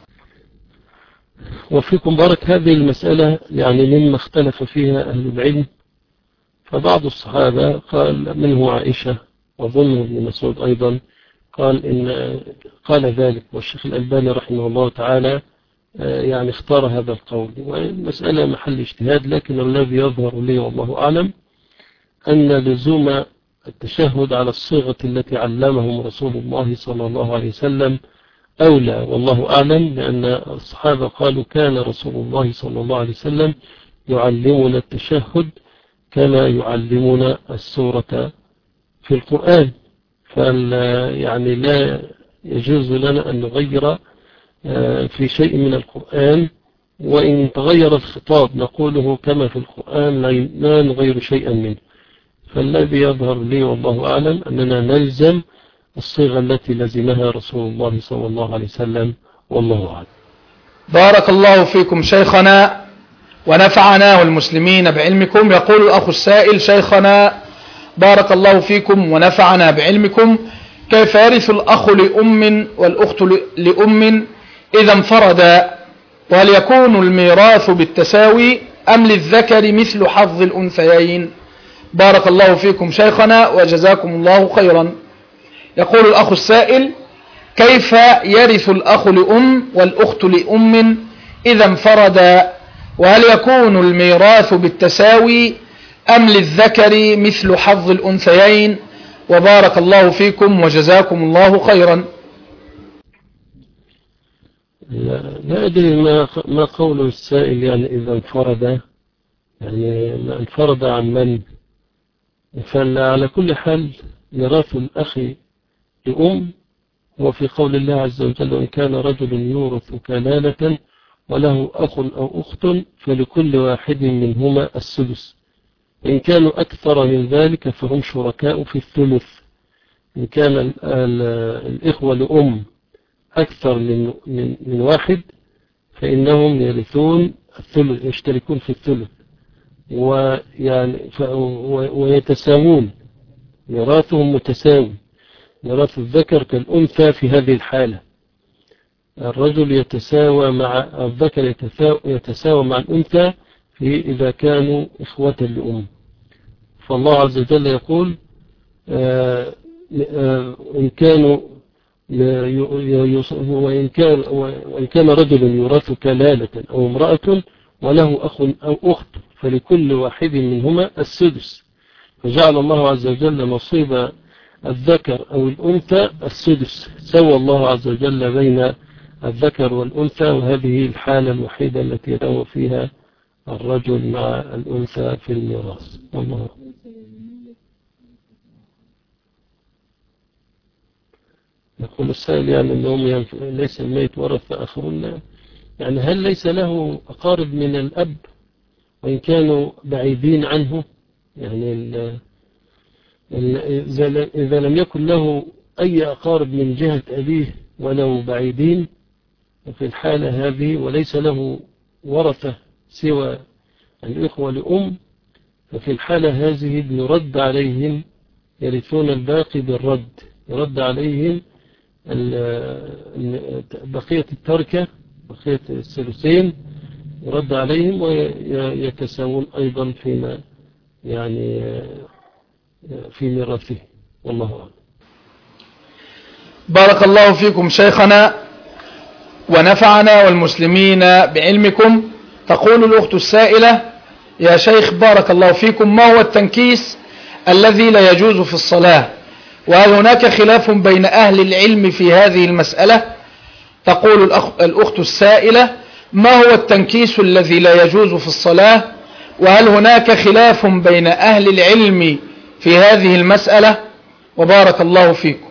وفيكم بارك. هذه المسألة يعني مما اختلف فيها أهل العلم، فبعض الصحابة قال منه عائشة وظن ابن مسعود أيضا قال إن قال ذلك، والشيخ الألباني رحمه الله تعالى يعني اختار هذا القول، والمسألة محل اجتهاد، لكن الذي يظهر لي والله أعلم أن لزوم التشهد على الصيغة التي علمهم رسول الله صلى الله عليه وسلم أولى، والله أعلم، لأن الصحابة قالوا كان رسول الله صلى الله عليه وسلم يعلمنا التشهد كما يعلمنا السورة في القرآن، فلا يعني لا يجوز لنا أن نغير في شيء من القرآن، وإن تغير الخطاب نقوله كما في القرآن لا نغير شيئا منه. فالذي يظهر لي والله أعلم أننا نلزم الصيغة التي لزمها رسول الله صلى الله عليه وسلم، والله أعلم. بارك الله فيكم شيخنا ونفعنا والمسلمين بعلمكم. يقول الأخ السائل: شيخنا بارك الله فيكم ونفعنا بعلمكم، كيف يرث الأخ لأم والأخت لأم إذا انفردا؟ وهل يكون الميراث بالتساوي أم للذكر مثل حظ الأنثيين؟ بارك الله فيكم شيخنا وجزاكم الله خيرا. يقول الأخ السائل: كيف يرث الأخ لأم والأخت لأم إذا انفردا؟ وهل يكون الميراث بالتساوي أم للذكر مثل حظ الأنثيين؟ وبارك الله فيكم وجزاكم الله خيرا. لا, لا أدري ما, ما قول السائل، يعني إذا انفرد، يعني ما انفرد عن من؟ فعلى كل حال ميراث الأخ لأم وفي قول الله عز وجل: وإن كان رجل يورث كلالة وله أخ أو أخت فلكل واحد منهما السدس. إن كانوا أكثر من ذلك فهم شركاء في الثلث. إن كان ال ال الإخوة لأم أكثر من, من, من واحد فإنهم يرثون الثلث، يشتركون في الثلث ويعني ويتساوون، ميراثهم متساوي، ميراث الذكر كالأنثى في هذه الحالة. الرجل يتساوى مع الذكر، يتساوى مع الأنثى في إذا كانوا إخوة لأم. فالله عز وجل يقول آه آه إن كانوا وإن كان, وإن كان رجل يورث كلالة أو امرأة وله أخ أو أخت فلكل واحد منهما السدس، فجعل الله عز وجل نصيب الذكر أو الأنثى السدس، سوى الله عز وجل بين الذكر والأنثى، وهذه الحالة الوحيدة التي يتساوى فيها الرجل مع الأنثى في الميراث. الله يقول السائل يعني أنهم ليس الميت ورث آخرون، يعني هل ليس له أقارب من الأب وإن كانوا بعيدين عنه؟ يعني ال ال إذا لم يكن له أي أقارب من جهة أبيه ولو بعيدين في الحالة هذه وليس له ورثة سوى الإخوة لأم، ففي الحالة هذه يرد عليهم، يرثون الباقي بالرد، يرد عليهم بقية التركة، بقية الثلثين يرد عليهم ويتساوون أيضا فيما يعني في ميراثه. والله أعلم. بارك الله فيكم شيخنا ونفعنا والمسلمين بعلمكم. تقول الأخت السائلة: يا شيخ بارك الله فيكم، ما هو التنكيس الذي لا يجوز في الصلاة؟ وهل هناك خلاف بين أهل العلم في هذه المسألة؟ تقول الأخت السائلة: ما هو التنكيس الذي لا يجوز في الصلاة؟ وهل هناك خلاف بين أهل العلم في هذه المسألة؟ وبارك الله فيكم.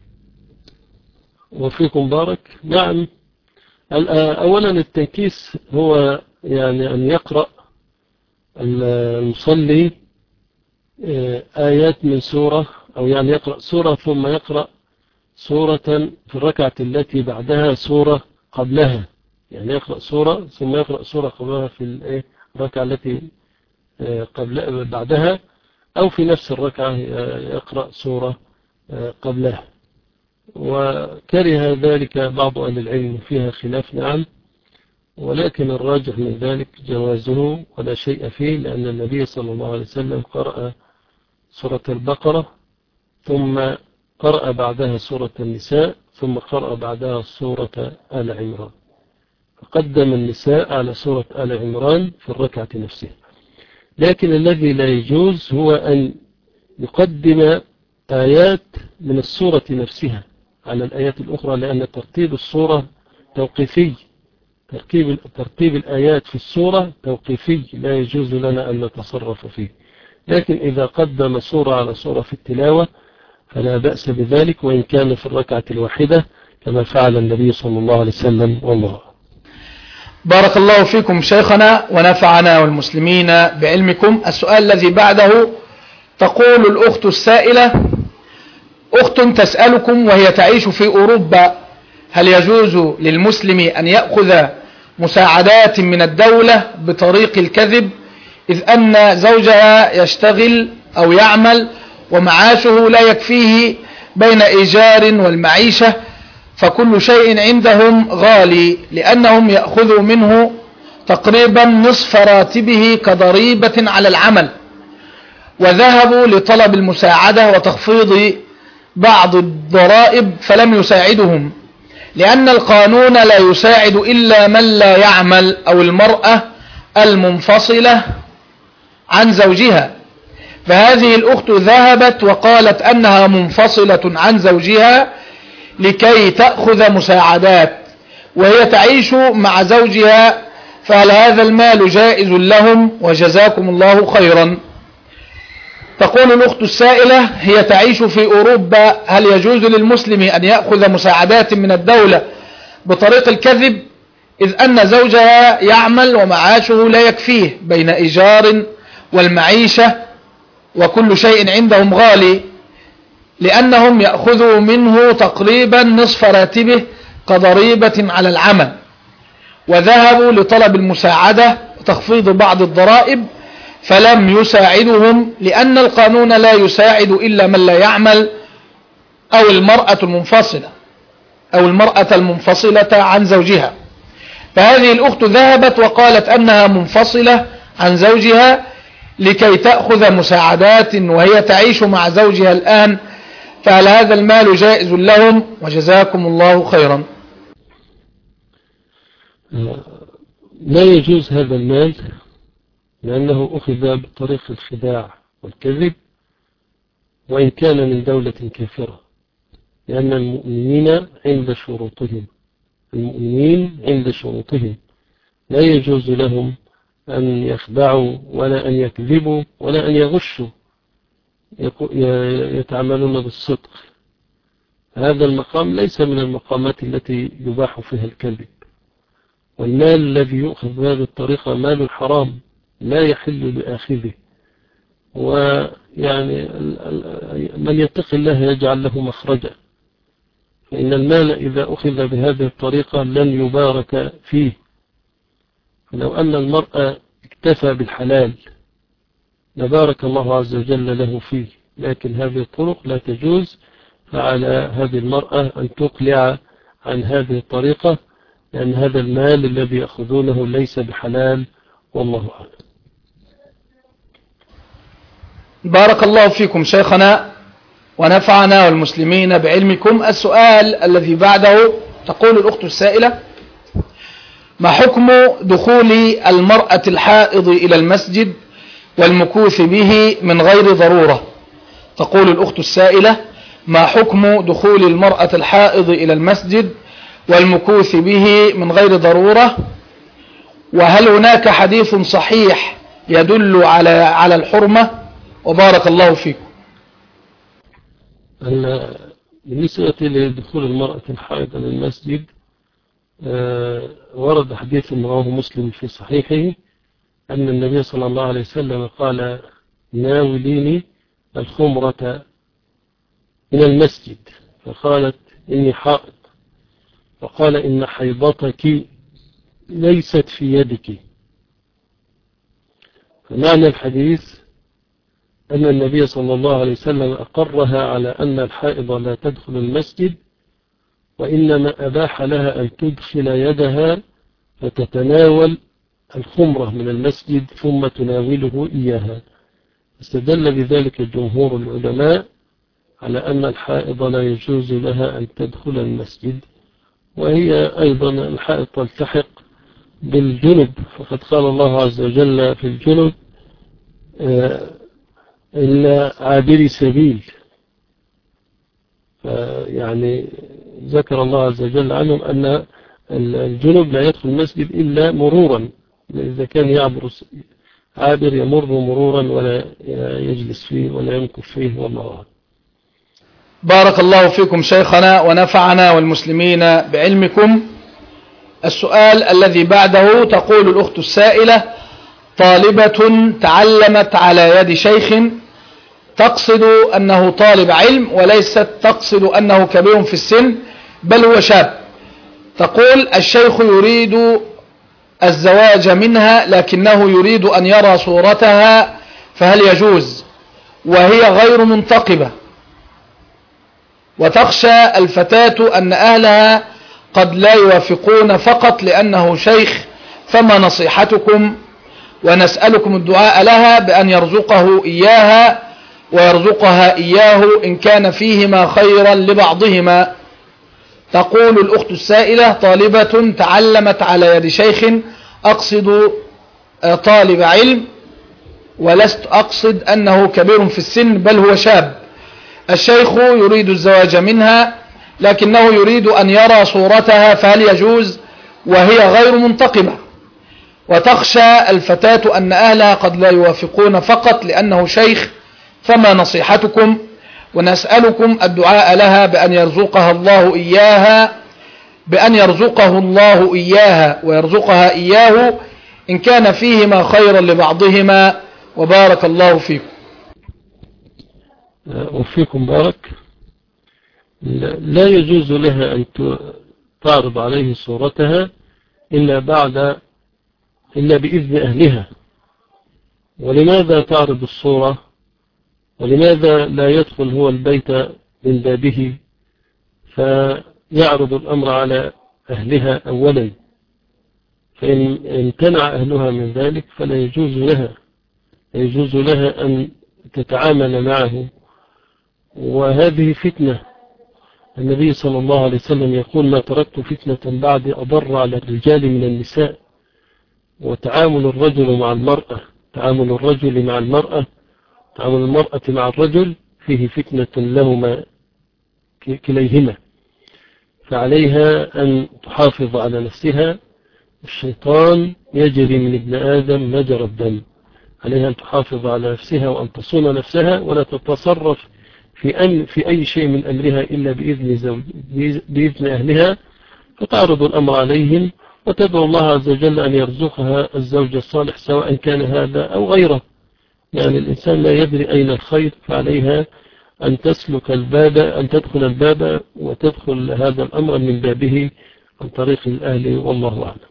وفيكم بارك. نعم، أولا التنكيس هو يعني أن يقرأ المصلي آيات من سورة، أو يعني يقرأ سورة ثم يقرأ سورة في الركعة التي بعدها سورة قبلها، يعني يقرأ سورة ثم يقرأ سورة قبلها في الركعة التي قبل بعدها، أو في نفس الركعة يقرأ سورة قبلها. وكره ذلك بعض أهل العلم، فيها خلاف نعم، ولكن الراجح من ذلك جوازه ولا شيء فيه، لأن النبي صلى الله عليه وسلم قرأ سورة البقرة ثم قرأ بعدها سورة النساء ثم قرأ بعدها سورة آل عمران، فقدم النساء على سورة آل عمران في الركعة نفسها. لكن الذي لا يجوز هو أن يقدم آيات من السورة نفسها على الآيات الأخرى، لأن ترتيب السورة توقيفي، ترتيب, ترتيب الآيات في السورة توقيفي، لا يجوز لنا أن نتصرف فيه. لكن إذا قدم سورة على سورة في التلاوة فلا بأس بذلك، وإن كان في الركعة الواحدة كما فعل النبي صلى الله عليه وسلم. والله. بارك الله فيكم شيخنا ونفعنا والمسلمين بعلمكم. السؤال الذي بعده تقول الأخت السائلة: أخت تسألكم وهي تعيش في أوروبا، هل يجوز للمسلم أن يأخذ مساعدات من الدولة بطريق الكذب، إذ أن زوجها يشتغل أو يعمل ومعاشه لا يكفيه بين إيجار والمعيشة، فكل شيء عندهم غالي لأنهم يأخذوا منه تقريبا نصف راتبه كضريبة على العمل، وذهبوا لطلب المساعدة وتخفيض بعض الضرائب فلم يساعدهم، لأن القانون لا يساعد إلا من لا يعمل أو المرأة المنفصلة عن زوجها. فهذه الأخت ذهبت وقالت أنها منفصلة عن زوجها لكي تأخذ مساعدات وهي تعيش مع زوجها، فهل هذا المال جائز لهم؟ وجزاكم الله خيرا. تقول الأخت السائلة: هي تعيش في أوروبا، هل يجوز للمسلم أن يأخذ مساعدات من الدولة بطريق الكذب، إذ أن زوجها يعمل ومعاشه لا يكفيه بين إيجار والمعيشة وكل شيء عندهم غالي، لأنهم يأخذوا منه تقريبا نصف راتبه كضريبة على العمل، وذهبوا لطلب المساعدة وتخفيض بعض الضرائب فلم يساعدهم، لأن القانون لا يساعد إلا من لا يعمل أو المرأة المنفصلة أو المرأة المنفصلة عن زوجها. فهذه الأخت ذهبت وقالت أنها منفصلة عن زوجها لكي تأخذ مساعدات وهي تعيش مع زوجها الآن، فهل هذا المال جائز لهم؟ وجزاكم الله خيرا. لا يجوز هذا المال لأنه أخذ بطريق الخداع والكذب، وإن كان من دولة كافرة، لأن المؤمنين عند شروطهم المؤمنين عند شروطهم لا يجوز لهم أن يخدعوا ولا أن يكذبوا ولا أن يغشوا، يتعاملون بالصدق. هذا المقام ليس من المقامات التي يباح فيها الكذب، والمال الذي يؤخذ بهذه الطريقة مال حرام لا يحل لآخذه، ويعني من يتق الله يجعل له مخرجا، فإن المال إذا أخذ بهذه الطريقة لن يبارك فيه. لو أن المرأة اكتفى بالحلال لبارك الله عز وجل له فيه، لكن هذه الطرق لا تجوز، فعلى هذه المرأة أن تقلع عن هذه الطريقة، لأن هذا المال الذي يأخذونه ليس بحلال، والله أعلم. بارك الله فيكم شيخنا ونفعنا والمسلمين بعلمكم. السؤال الذي بعده تقول الأخت السائلة: ما حكم دخول المرأة الحائض إلى المسجد والمكوث به من غير ضرورة؟ تقول الأخت السائلة: ما حكم دخول المرأة الحائض إلى المسجد والمكوث به من غير ضرورة؟ وهل هناك حديث صحيح يدل على على الحرمة؟ وبارك الله فيكم. بالنسبة لدخول المرأة الحائض إلى المسجد، ورد حديث رواه مسلم في صحيحه أن النبي صلى الله عليه وسلم قال: ناوليني الخمرة من المسجد، فقالت: إني حائض، فقال: إن حيضتك ليست في يدك. فمعنى الحديث أن النبي صلى الله عليه وسلم أقرها على أن الحائض لا تدخل المسجد، وإنما أباح لها أن تدخل يدها فتتناول الخمرة من المسجد ثم تناوله إياها. استدل بذلك جمهور العلماء على أن الحائض لا يجوز لها أن تدخل المسجد، وهي أيضا الحائض تلتحق بالجنب، فقد قال الله عز وجل في الجنب: إلا عابري سبيل. فيعني ذكر الله عز وجل عنهم أن الجنب لا يدخل المسجد إلا مرورا، إذا كان يعبر عابر يمر مرورا ولا يجلس فيه ولا يمكث فيه، والله أعلم. بارك الله فيكم شيخنا ونفعنا والمسلمين بعلمكم. السؤال الذي بعده تقول الأخت السائلة: طالبة تعلمت على يد شيخ تقصد أنه طالب علم وليست تقصد أنه كبير في السن بل هو شاب. تقول: الشيخ يريد الزواج منها لكنه يريد أن يرى صورتها، فهل يجوز؟ وهي غير منتقبة، وتخشى الفتاة أن أهلها قد لا يوافقون فقط لأنه شيخ، فما نصيحتكم؟ ونسألكم الدعاء لها بأن يرزقه إياها ويرزقها إياه إن كان فيهما خيرا لبعضهما. تقول الأخت السائلة: طالبة تعلمت على يد شيخ، أقصد طالب علم ولست أقصد أنه كبير في السن بل هو شاب. الشيخ يريد الزواج منها لكنه يريد أن يرى صورتها، فهل يجوز؟ وهي غير منتقبة، وتخشى الفتاة أن أهلها قد لا يوافقون فقط لأنه شيخ، فما نصيحتكم؟ ونسألكم الدعاء لها بأن يرزقها الله إياها بأن يرزقه الله إياها ويرزقها إياه إن كان فيهما خيرا لبعضهما، وبارك الله فيكم. وفيكم بارك. لا يجوز لها أن تعرض عليه صورتها إلا بعد إلا بإذن أهلها. ولماذا تعرض الصورة؟ ولماذا لا يدخل هو البيت من بابه فيعرض الأمر على أهلها أولا؟ فإن امتنع أهلها من ذلك فلا يجوز لها يجوز لها أن تتعامل معه. وهذه فتنة. النبي صلى الله عليه وسلم يقول: ما تركت فتنة بعد أضر على الرجال من النساء. وتعامل الرجل مع المرأة تعامل الرجل مع المرأة تعامل المرأة مع الرجل فيه فتنة لهما كليهما، فعليها أن تحافظ على نفسها. الشيطان يجري من ابن آدم مجرى الدم. عليها أن تحافظ على نفسها وأن تصون نفسها، ولا تتصرف في أن في أي شيء من أمرها إلا بإذن زوج بإذن أهلها، فتعرض الأمر عليهم وتدعو الله عز وجل أن يرزقها الزوج الصالح سواء كان هذا أو غيره. يعني الإنسان لا يدري أين الخير، فعليها أن تسلك الباب أن تدخل الباب وتدخل هذا الأمر من بابه عن طريق الأهل، والله أعلم.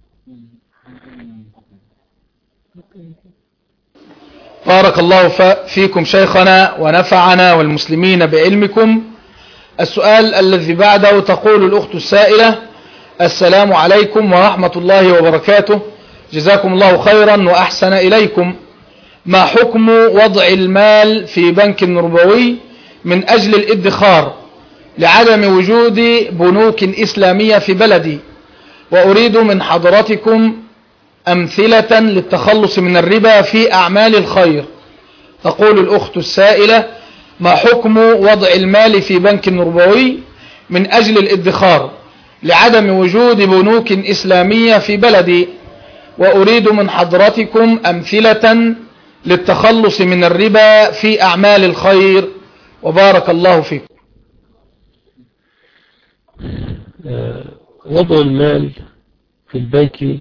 بارك الله فيكم شيخنا ونفعنا والمسلمين بعلمكم. السؤال الذي بعده تقول الأخت السائلة: السلام عليكم ورحمة الله وبركاته، جزاكم الله خيرا وأحسن إليكم. ما حكم وضع المال في بنك ربوي من أجل الادخار لعدم وجود بنوك إسلامية في بلدي، وأريد من حضرتكم أمثلة للتخلص من الربا في أعمال الخير؟ تقول الأخت السائلة: ما حكم وضع المال في بنك ربوي من أجل الادخار لعدم وجود بنوك إسلامية في بلدي، وأريد من حضرتكم أمثلة للتخلص من الربا في أعمال الخير، وبارك الله فيكم. وضع المال في البنك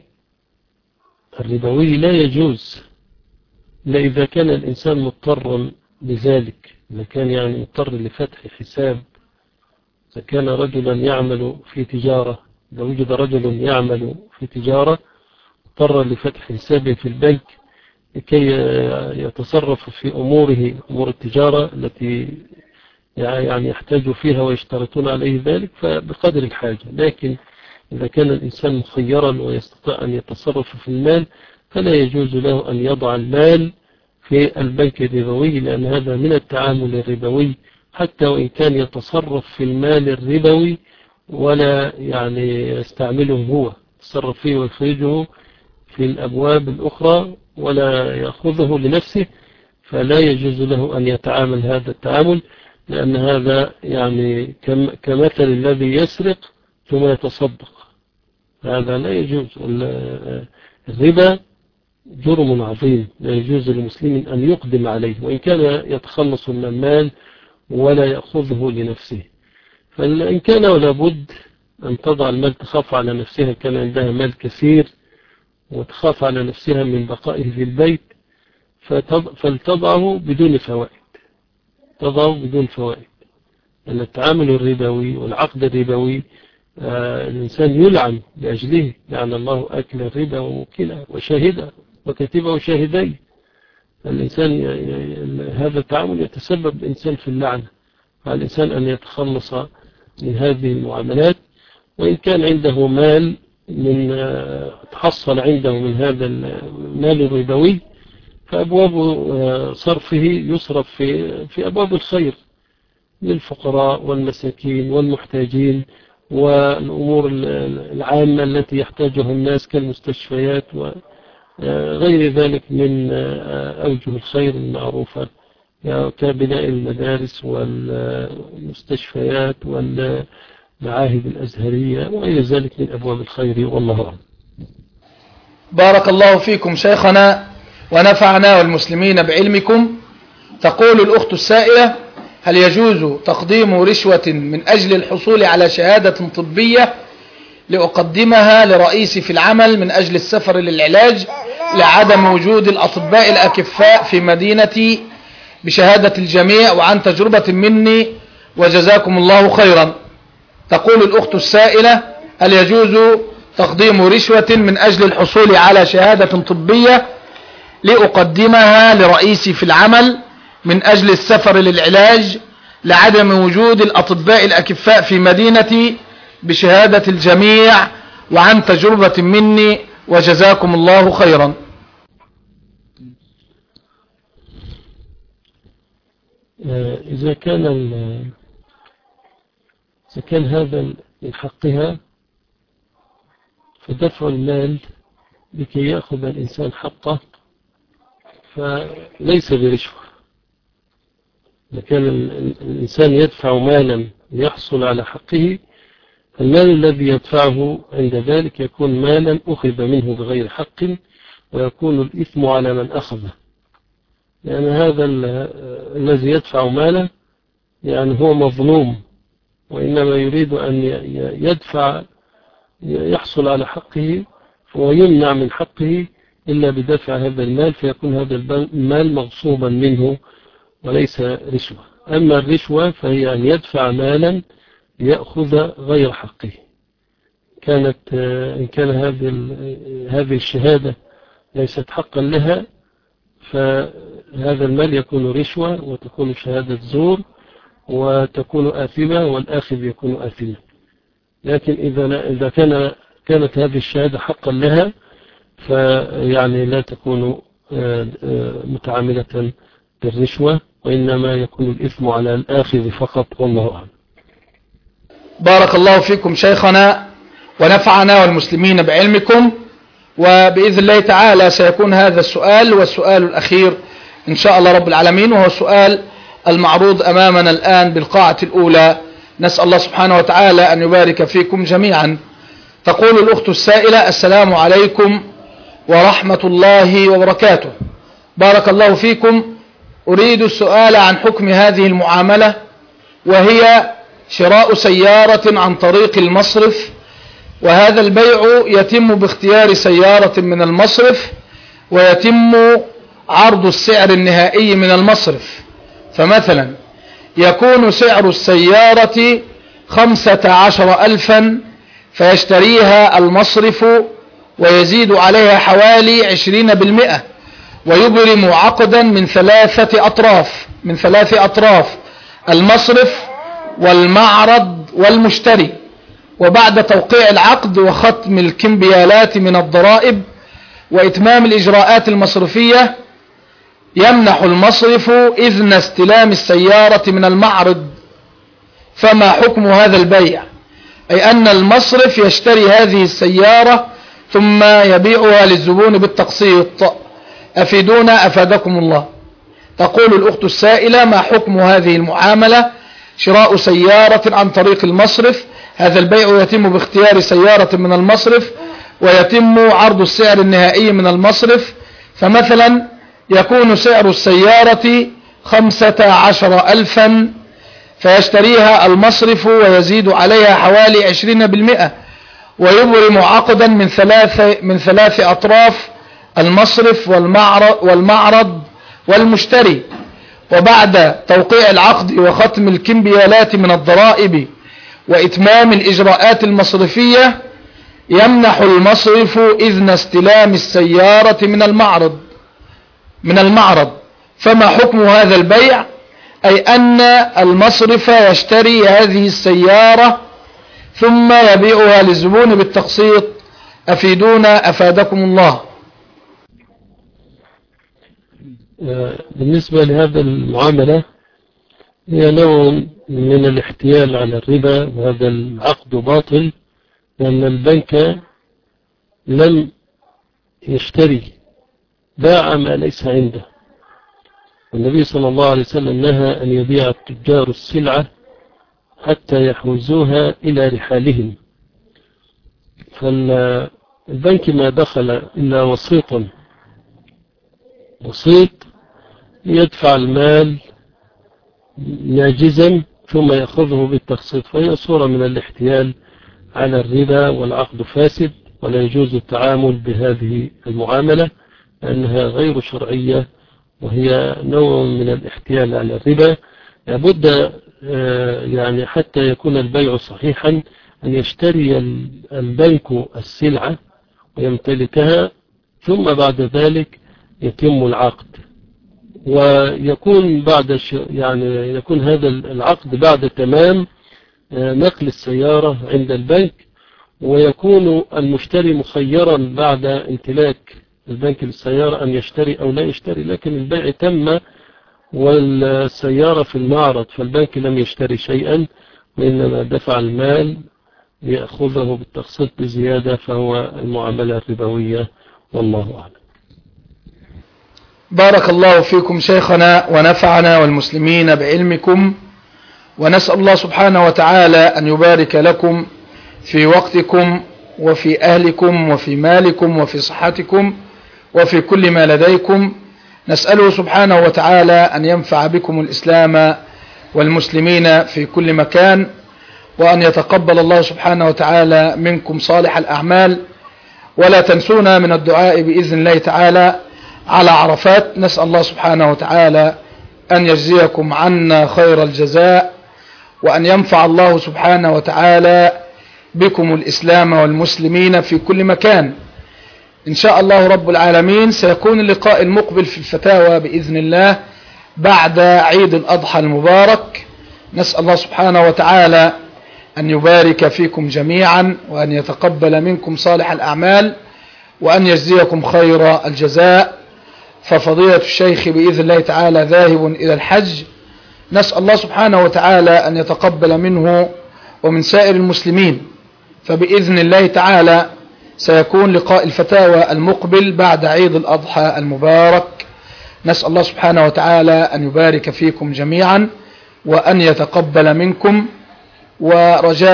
الربوي لا يجوز إلا إذا كان الإنسان مضطرا لذلك. إذا كان يعني مضطر لفتح حساب، إذا كان رجلا يعمل في تجارة، إذا وجد رجل يعمل في تجارة اضطر لفتح حسابه في البنك لكي يتصرف في أموره أمور التجارة التي يعني يحتاج فيها ويشترطون عليه ذلك، فبقدر الحاجة. لكن إذا كان الإنسان مخيرا ويستطيع أن يتصرف في المال فلا يجوز له أن يضع المال في البنك الربوي، لأن هذا من التعامل الربوي، حتى وإن كان يتصرف في المال الربوي ولا يعني يستعمله هو، يتصرف فيه ويخرجه في الأبواب الأخرى ولا يأخذه لنفسه، فلا يجوز له أن يتعامل هذا التعامل، لأن هذا يعني كمثل الذي يسرق ثم يتصدق، هذا لا يجوز. الربا جرم عظيم لا يجوز للمسلم أن يقدم عليه، وإن كان يتخلص من المال ولا يأخذه لنفسه. فإن كان ولا بد أن تضع المال، تخاف على نفسها، كان عندها مال كثير وتخاف على نفسها من بقائه في البيت، فلتضعه بدون فوائد، تضعه بدون فوائد. لأن التعامل الربوي والعقد الربوي آه الإنسان يلعن لأجله، لعن الله أكل الربا وموكله وشاهده وكاتبه وشاهديه. الإنسان ي... ي... هذا التعامل يتسبب الإنسان في اللعنة، فعلى الإنسان أن يتخلص من هذه المعاملات. وإن كان عنده مال من آه تحصل عنده من هذا المال الربوي، فأبواب آه صرفه يصرف في في أبواب الخير للفقراء والمساكين والمحتاجين والأمور العامة التي يحتاجها الناس كالمستشفيات وغير ذلك من أوجه الخير المعروفة كبناء المدارس والمستشفيات والمعاهد الأزهرية وغير ذلك من أبواب الخير، والله أعلم. بارك الله فيكم شيخنا ونفعنا والمسلمين بعلمكم. تقول الأخت السائلة: هل يجوز تقديم رشوة من أجل الحصول على شهادة طبية لأقدمها لرئيسي في العمل من أجل السفر للعلاج لعدم وجود الأطباء الأكفاء في مدينتي بشهادة الجميع وعن تجربة مني وجزاكم الله خيرا. تقول الأخت السائلة: هل يجوز تقديم رشوة من أجل الحصول على شهادة طبية لأقدمها لرئيسي في العمل من أجل السفر للعلاج لعدم وجود الأطباء الأكفاء في مدينتي بشهادة الجميع وعن تجربة مني وجزاكم الله خيرا؟ إذا كان إذا كان هذا من حقها فدفع المال لكي يأخذ الإنسان حقه فليس برشوة. إذا كان الإنسان يدفع مالا ليحصل على حقه المال الذي يدفعه عند ذلك يكون مالا أخذ منه بغير حق ويكون الإثم على من أخذه، لأن هذا الذي يدفع مالا يعني هو مظلوم، وإنما يريد أن يدفع يحصل على حقه ويمنع من حقه إلا بدفع هذا المال، فيكون هذا المال مغصوبا منه وليس رشوة. أما الرشوة فهي أن يدفع مالا ليأخذ غير حقه. كانت إن كان هذه هذه الشهادة ليست حقا لها فهذا المال يكون رشوة وتكون شهادة زور وتكون آثمة والآخذ يكون آثما. لكن إذا إذا كان كانت هذه الشهادة حقا لها فيعني لا تكون متعاملة بالرشوة، وإنما يكون الإثم على الآخذ فقط، والله أعلم. بارك الله فيكم شيخنا ونفعنا والمسلمين بعلمكم، وبإذن الله تعالى سيكون هذا السؤال والسؤال الأخير إن شاء الله رب العالمين، وهو السؤال المعروض أمامنا الآن بالقاعة الأولى. نسأل الله سبحانه وتعالى أن يبارك فيكم جميعا. تقول الأخت السائلة: السلام عليكم ورحمة الله وبركاته. بارك الله فيكم. أريد السؤال عن حكم هذه المعاملة، وهي شراء سيارة عن طريق المصرف، وهذا البيع يتم باختيار سيارة من المصرف ويتم عرض السعر النهائي من المصرف. فمثلا يكون سعر السيارة خمسة عشر ألفا فيشتريها المصرف ويزيد عليها حوالي عشرين بالمئة ويبرم عقدا من ثلاثة أطراف من ثلاث أطراف المصرف والمعرض والمشتري، وبعد توقيع العقد وختم الكمبيالات من الضرائب وإتمام الإجراءات المصرفية يمنح المصرف إذن استلام السيارة من المعرض. فما حكم هذا البيع؟ أي أن المصرف يشتري هذه السيارة ثم يبيعها للزبون بالتقسيط. أفيدونا أفادكم الله. تقول الأخت السائلة: ما حكم هذه المعاملة؟ شراء سيارة عن طريق المصرف، هذا البيع يتم باختيار سيارة من المصرف ويتم عرض السعر النهائي من المصرف. فمثلا يكون سعر السيارة خمسة عشر ألفا فيشتريها المصرف ويزيد عليها حوالي عشرين بالمئة ويبرم عقدا من ثلاث من ثلاث أطراف المصرف والمعرض, والمعرض والمشتري، وبعد توقيع العقد وختم الكمبيالات من الضرائب وإتمام الإجراءات المصرفية يمنح المصرف إذن استلام السيارة من المعرض من المعرض فما حكم هذا البيع؟ أي أن المصرف يشتري هذه السيارة ثم يبيعها للزبون بالتقسيط. أفيدونا أفادكم الله. بالنسبة لهذا المعاملة هي نوع من الاحتيال على الربا، وهذا العقد باطل، لأن البنك لم يشتري، باع ما ليس عنده. والنبي صلى الله عليه وسلم نهى أن يبيع التجار السلعة حتى يحوزوها إلى رحالهم. فالبنك ما دخل إلا وسيطا وسيط يدفع المال ناجزا ثم يأخذه بالتقسيط، فهي صورة من الاحتيال على الربا والعقد فاسد، ولا يجوز التعامل بهذه المعاملة لأنها غير شرعية وهي نوع من الاحتيال على الربا. لابد يعني حتى يكون البيع صحيحا أن يشتري البنك السلعة ويمتلكها، ثم بعد ذلك يتم العقد، ويكون بعد يعني يكون هذا العقد بعد تمام نقل السيارة عند البنك، ويكون المشتري مخيرا بعد امتلاك البنك للسيارة أن يشتري أو لا يشتري، لكن البيع تم والسيارة في المعرض، فالبنك لم يشتري شيئا وإنما دفع المال ليأخذه بالتقسيط بزيادة، فهو المعاملة الربوية، والله أعلم. بارك الله فيكم شيخنا ونفعنا والمسلمين بعلمكم، ونسأل الله سبحانه وتعالى أن يبارك لكم في وقتكم وفي أهلكم وفي مالكم وفي صحتكم وفي كل ما لديكم. نسأله سبحانه وتعالى أن ينفع بكم الإسلام والمسلمين في كل مكان، وأن يتقبل الله سبحانه وتعالى منكم صالح الأعمال، ولا تنسونا من الدعاء بإذن الله تعالى على عرفات. نسأل الله سبحانه وتعالى أن يجزيكم عنا خير الجزاء، وأن ينفع الله سبحانه وتعالى بكم الإسلام والمسلمين في كل مكان. إن شاء الله رب العالمين سيكون اللقاء المقبل في الفتاوى بإذن الله بعد عيد الأضحى المبارك. نسأل الله سبحانه وتعالى أن يبارك فيكم جميعا، وأن يتقبل منكم صالح الأعمال، وأن يجزيكم خير الجزاء. ففضيلة الشيخ بإذن الله تعالى ذاهب إلى الحج، نسأل الله سبحانه وتعالى أن يتقبل منه ومن سائر المسلمين. فبإذن الله تعالى سيكون لقاء الفتاوى المقبل بعد عيد الأضحى المبارك. نسأل الله سبحانه وتعالى أن يبارك فيكم جميعا وأن يتقبل منكم، ورجاء